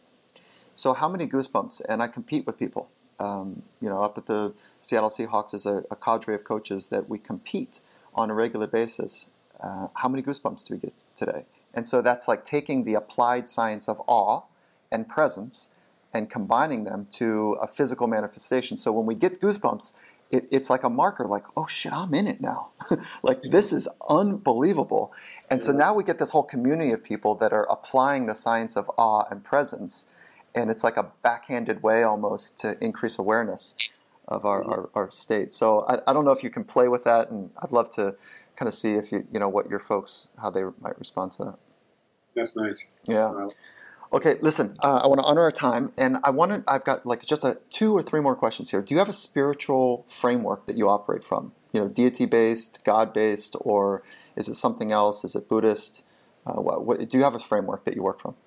Speaker 2: So how many goosebumps? And I compete with people. Um, you know, up at the Seattle Seahawks, there's a, a cadre of coaches that we compete on a regular basis. Uh, how many goosebumps do we get today? And so that's like taking the applied science of awe and presence and combining them to a physical manifestation. So when we get goosebumps, it, it's like a marker, like, oh shit, I'm in it now. Like, this is unbelievable. And so now we get this whole community of people that are applying the science of awe and presence. And it's like a backhanded way almost to increase awareness of our, our, our state. So I, I don't know if you can play with that, and I'd love to kind of see if you, you know, what your folks, how they might respond to that.
Speaker 1: That's nice.
Speaker 2: Yeah.
Speaker 1: Wow.
Speaker 2: Okay, listen, uh, I want to honor our time, and I want to, I've got like just a two or three more questions here. Do you have a spiritual framework that you operate from? You know, deity-based, God-based, or is it something else? Is it Buddhist? Uh, what, what, do you have a framework that you work from?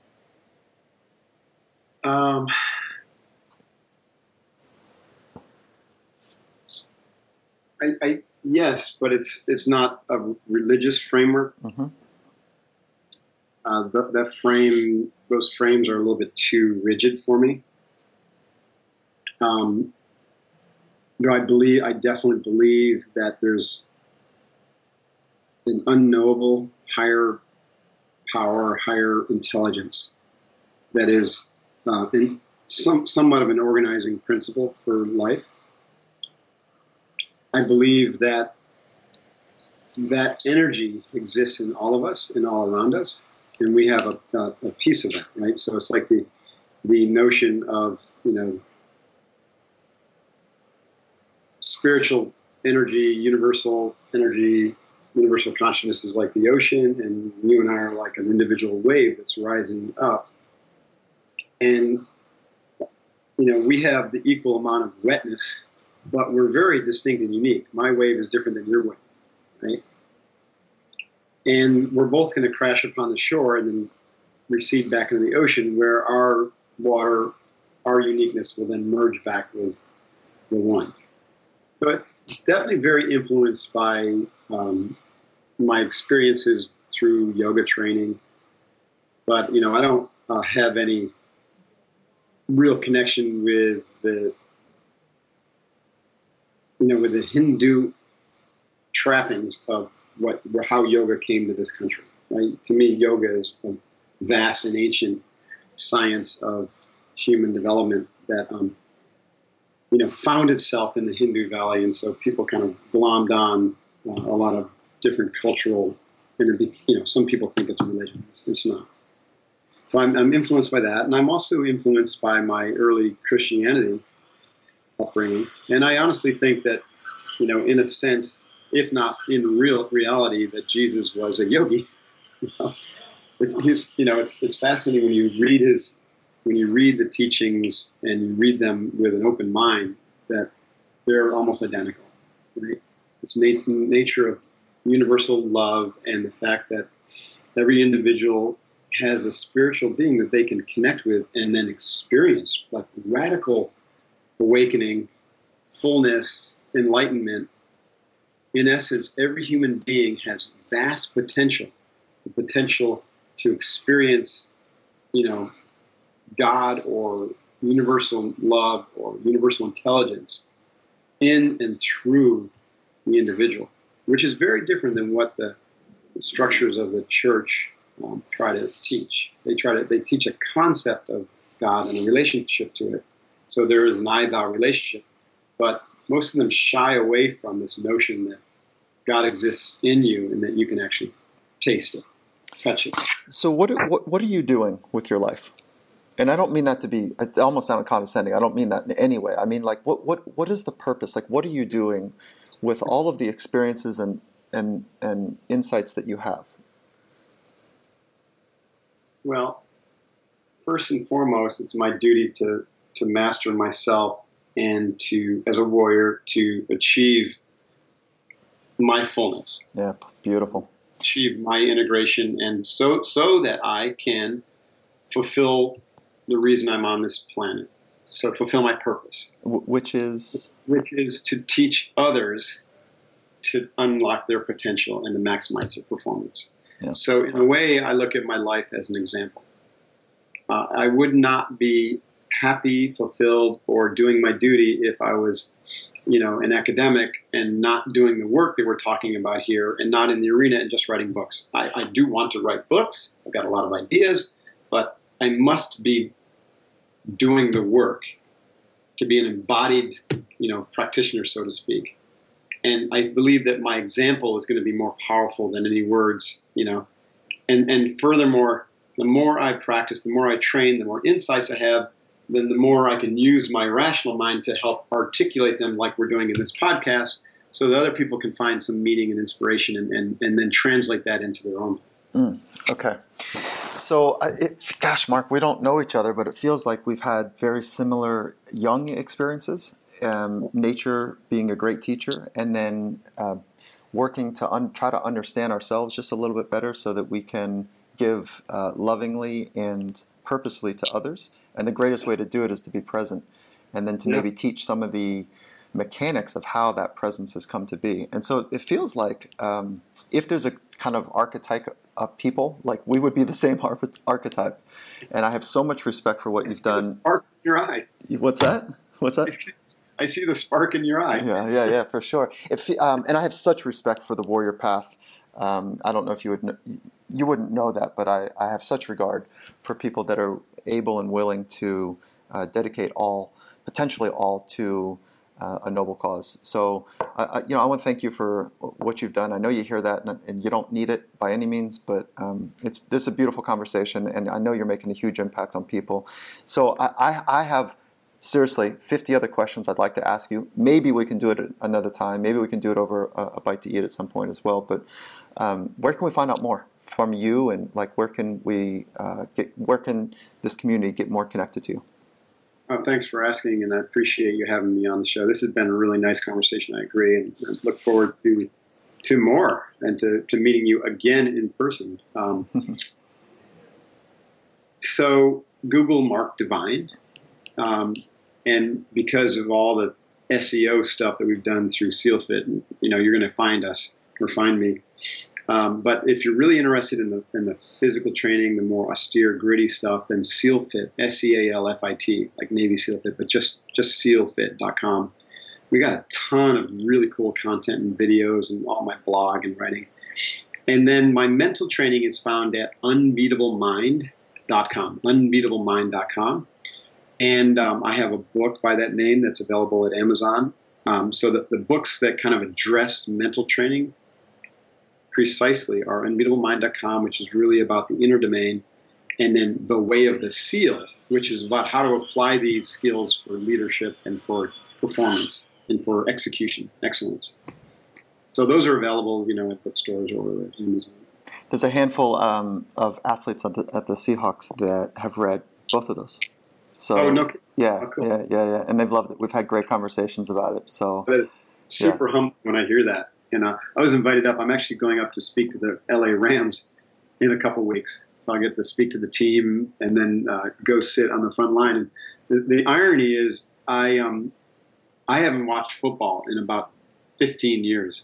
Speaker 1: Um, I, I yes, but it's it's not a religious framework.
Speaker 2: Mm-hmm.
Speaker 1: Uh, that, that frame, those frames are a little bit too rigid for me. Um, you know, I believe, I definitely believe that there's an unknowable higher power, higher intelligence that is uh, in some somewhat of an organizing principle for life. I believe that that energy exists in all of us and all around us. And we have a, a, a piece of that, right? So it's like the the notion of, you know, spiritual energy, universal energy, universal consciousness is like the ocean, and you and I are like an individual wave that's rising up. And, you know, we have the equal amount of wetness, but we're very distinct and unique. My wave is different than your wave, right? And we're both going to crash upon the shore and then recede back into the ocean, where our water, our uniqueness will then merge back with the one. But it's definitely very influenced by um, my experiences through yoga training. But, you know, I don't uh, have any real connection with the, you know, with the Hindu trappings of what, how yoga came to this country, right? To me, yoga is a vast and ancient science of human development that, um, you know, found itself in the Hindu Valley, and so people kind of glommed on uh, a lot of different cultural, you know, some people think it's a religion. It's, it's not. So I'm, I'm influenced by that, and I'm also influenced by my early Christianity upbringing, and I honestly think that, you know, in a sense, if not in real reality, that Jesus was a yogi. You know, it's he's, you know, it's it's fascinating when you read his, when you read the teachings and you read them with an open mind, that they're almost identical. Right? It's nat- nature of universal love and the fact that every individual has a spiritual being that they can connect with and then experience like radical awakening, fullness, enlightenment. In essence, every human being has vast potential, the potential to experience, you know, God or universal love or universal intelligence in and through the individual, which is very different than what the, the structures of the church um, try to teach. They try to they teach a concept of God and a relationship to it. So there is an I-thou relationship, but most of them shy away from this notion that God exists in you and that you can actually taste it, touch it.
Speaker 2: So what what what are you doing with your life? And I don't mean that to be, it almost sounded condescending. I don't mean that in any way. I mean, like, what what what is the purpose? Like, what are you doing with all of the experiences and and and insights that you have?
Speaker 1: Well, first and foremost, it's my duty to to master myself and to, as a warrior, to achieve my fullness.
Speaker 2: Yeah, beautiful.
Speaker 1: Achieve my integration, and so so that I can fulfill the reason I'm on this planet. So fulfill my purpose.
Speaker 2: Which is?
Speaker 1: Which is to teach others to unlock their potential and to maximize their performance. Yeah. So in a way, I look at my life as an example. Uh, I would not be happy, fulfilled, or doing my duty if I was, you know, an academic and not doing the work that we're talking about here and not in the arena and just writing books. I, I do want to write books. I've got a lot of ideas, but I must be doing the work to be an embodied, you know, practitioner, so to speak. And I believe that my example is going to be more powerful than any words, you know. And and furthermore, the more I practice, the more I train, the more insights I have, then the more I can use my rational mind to help articulate them like we're doing in this podcast so that other people can find some meaning and inspiration and, and, and then translate that into their own.
Speaker 2: Mm, okay. So, uh, it, gosh, Mark, we don't know each other, but it feels like we've had very similar young experiences. Um, nature being a great teacher, and then uh, working to un- try to understand ourselves just a little bit better so that we can give uh, lovingly and purposely to others. And the greatest way to do it is to be present, and then to yeah. maybe teach some of the mechanics of how that presence has come to be. And so it feels like um, if there's a kind of archetype of people, like we would be the same ar- archetype. And I have so much respect for what
Speaker 1: I
Speaker 2: you've done.
Speaker 1: Spark in your eye.
Speaker 2: What's that? What's that?
Speaker 1: I see the spark in your eye.
Speaker 2: Yeah, yeah, yeah, for sure. If um, and I have such respect for the warrior path. Um, I don't know if you would, kn- you wouldn't know that, but I, I have such regard for people that are able and willing to uh, dedicate all, potentially all, to uh, a noble cause. So, uh, you know, I want to thank you for what you've done. I know you hear that, and, and you don't need it by any means, but um, it's this is a beautiful conversation, and I know you're making a huge impact on people. So, I, I, I have. Seriously, fifty other questions I'd like to ask you. Maybe we can do it at another time. Maybe we can do it over a, a bite to eat at some point as well. But um, where can we find out more from you, and like where can we uh, get? Where can this community get more connected to you?
Speaker 1: Oh, thanks for asking, and I appreciate you having me on the show. This has been a really nice conversation. I agree, and I look forward to to more and to, to meeting you again in person. Um, so Google Mark Divine. Um, and because of all the S E O stuff that we've done through SealFit, you know, you're going to find us or find me. Um, but if you're really interested in the in the physical training, the more austere, gritty stuff, then SealFit, S E A L F I T, like Navy SEAL Fit, but just just seal fit dot com. We got a ton of really cool content and videos and all my blog and writing. And then my mental training is found at unbeatable mind dot com, unbeatable mind dot com. And um, I have a book by that name that's available at Amazon. Um, so that the books that kind of address mental training precisely are unbeatable mind dot com, which is really about the inner domain, and then The Way of the SEAL, which is about how to apply these skills for leadership and for performance and for execution, excellence. So those are available, you know, at bookstores or at Amazon.
Speaker 2: There's a handful um, of athletes at the, at the Seahawks that have read both of those. So,
Speaker 1: oh, no.
Speaker 2: Yeah,
Speaker 1: oh, cool.
Speaker 2: yeah, yeah, yeah, and they've loved it. We've had great conversations about it. So,
Speaker 1: but super
Speaker 2: yeah.
Speaker 1: humble when I hear that. And uh, I was invited up. I'm actually going up to speak to the L A Rams in a couple weeks. So I'll get to speak to the team and then uh, go sit on the front line. And the, the irony is I um, I haven't watched football in about fifteen years.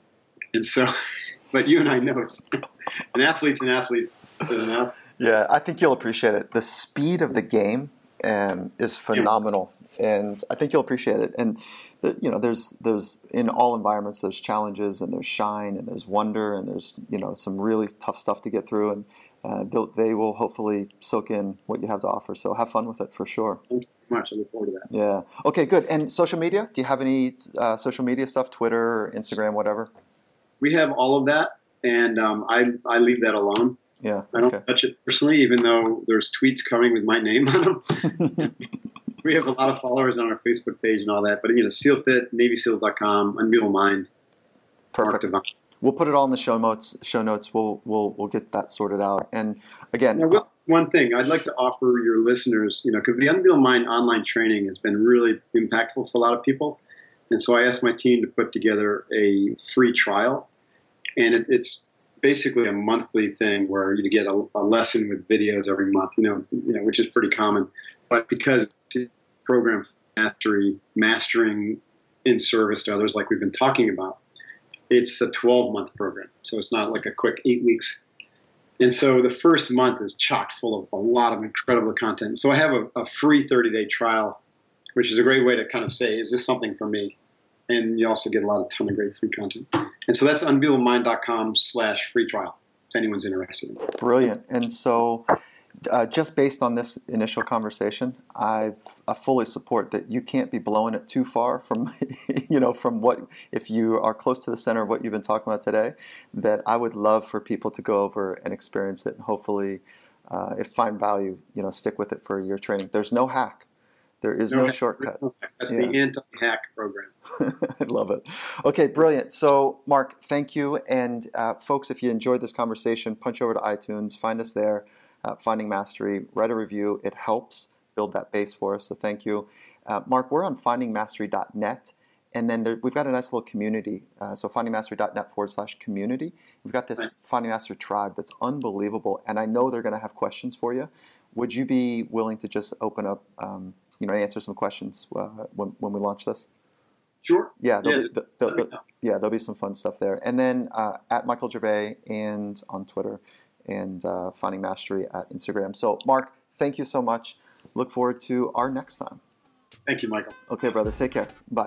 Speaker 1: And so, but you and I know an athlete's an athlete. An athlete.
Speaker 2: Yeah, I think you'll appreciate it. The speed of the game um, is phenomenal, and I think you'll appreciate it. And the, you know, there's there's in all environments there's challenges and there's shine and there's wonder and there's you know some really tough stuff to get through, and uh, they will hopefully soak in what you have to offer. So have fun with it for sure.
Speaker 1: Thank you very much. I look forward to that.
Speaker 2: Yeah. Okay. Good. And social media? Do you have any uh, social media stuff? Twitter, Instagram, whatever. We
Speaker 1: have all of that, and um, I I leave that alone.
Speaker 2: Yeah,
Speaker 1: I don't
Speaker 2: okay.
Speaker 1: touch it personally, even though there's tweets coming with my name on them. We have a lot of followers on our Facebook page and all that. But, you know, SEALFIT, Navy Seals dot com, Unbeatable Mind.
Speaker 2: Perfect. We'll put it all in the show notes. Show notes. We'll we'll we'll get that sorted out. And again,
Speaker 1: now, uh, one thing I'd like to offer your listeners, you know, because the Unbeatable Mind online training has been really impactful for a lot of people. And so I asked my team to put together a free trial. And it, it's basically a monthly thing where you get a, a lesson with videos every month, you know, you know, which is pretty common. But because it's a program mastery, mastering in service to others, like we've been talking about, it's a twelve-month program. So it's not like a quick eight weeks. And so the first month is chock full of a lot of incredible content. So I have a, a free thirty-day trial, which is a great way to kind of say, is this something for me? And you also get a lot of ton of great free content. And so that's unbeatable mind dot com slash free trial if anyone's interested in it.
Speaker 2: Brilliant. And so uh, just based on this initial conversation, I've, I fully support that you can't be blowing it too far from, you know, from what, if you are close to the center of what you've been talking about today, that I would love for people to go over and experience it and hopefully, uh, if find value, you know, stick with it for your training. There's no hack. There is no, no shortcut.
Speaker 1: That's yeah. the anti-hack program.
Speaker 2: I love it. Okay, brilliant. So, Mark, thank you. And uh, folks, if you enjoyed this conversation, punch over to iTunes, find us there, uh, Finding Mastery, write a review. It helps build that base for us. So thank you. Uh, Mark, we're on finding mastery dot net. And then there, we've got a nice little community. Uh, so finding mastery dot net forward slash community. We've got this right. Finding Mastery tribe that's unbelievable. And I know they're going to have questions for you. Would you be willing to just open up um, you know, answer some questions uh, when when we launch this?
Speaker 1: Sure.
Speaker 2: Yeah, there'll
Speaker 1: yeah,
Speaker 2: be, the, the, the, yeah, there'll be some fun stuff there. And then uh, at Michael Gervais and on Twitter and uh, Finding Mastery at Instagram. So, Mark, thank you so much. Look forward to our next time.
Speaker 1: Thank you, Michael.
Speaker 2: Okay, brother. Take care. Bye.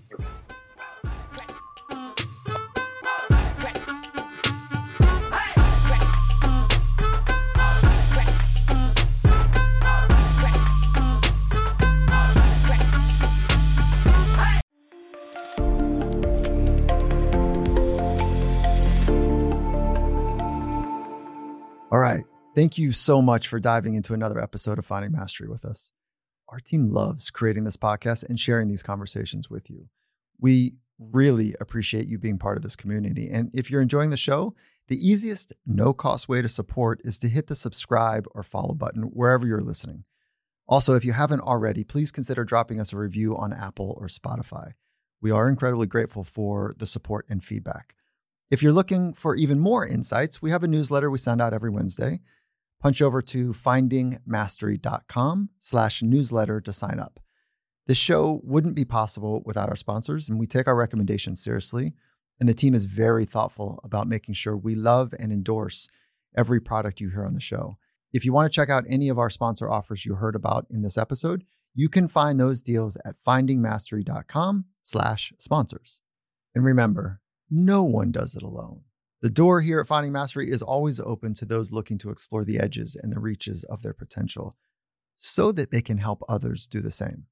Speaker 2: All right. Thank you so much for diving into another episode of Finding Mastery with us. Our team loves creating this podcast and sharing these conversations with you. We really appreciate you being part of this community. And if you're enjoying the show, the easiest no-cost way to support is to hit the subscribe or follow button wherever you're listening. Also, if you haven't already, please consider dropping us a review on Apple or Spotify. We are incredibly grateful for the support and feedback. If you're looking for even more insights, we have a newsletter we send out every Wednesday. Punch over to finding mastery dot com slash newsletter to sign up. This show wouldn't be possible without our sponsors, and we take our recommendations seriously. And the team is very thoughtful about making sure we love and endorse every product you hear on the show. If you want to check out any of our sponsor offers you heard about in this episode, you can find those deals at finding mastery dot com slash sponsors. And remember, no one does it alone. The door here at Finding Mastery is always open to those looking to explore the edges and the reaches of their potential so that they can help others do the same.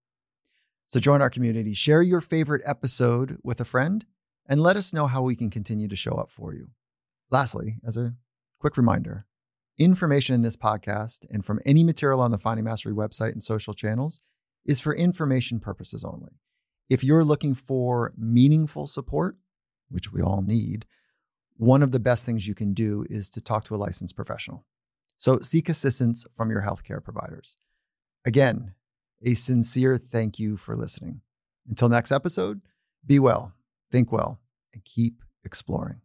Speaker 2: So join our community, share your favorite episode with a friend, and let us know how we can continue to show up for you. Lastly, as a quick reminder, information in this podcast and from any material on the Finding Mastery website and social channels is for information purposes only. If you're looking for meaningful support, which we all need, one of the best things you can do is to talk to a licensed professional. So seek assistance from your healthcare providers. Again, a sincere thank you for listening. Until next episode, be well, think well, and keep exploring.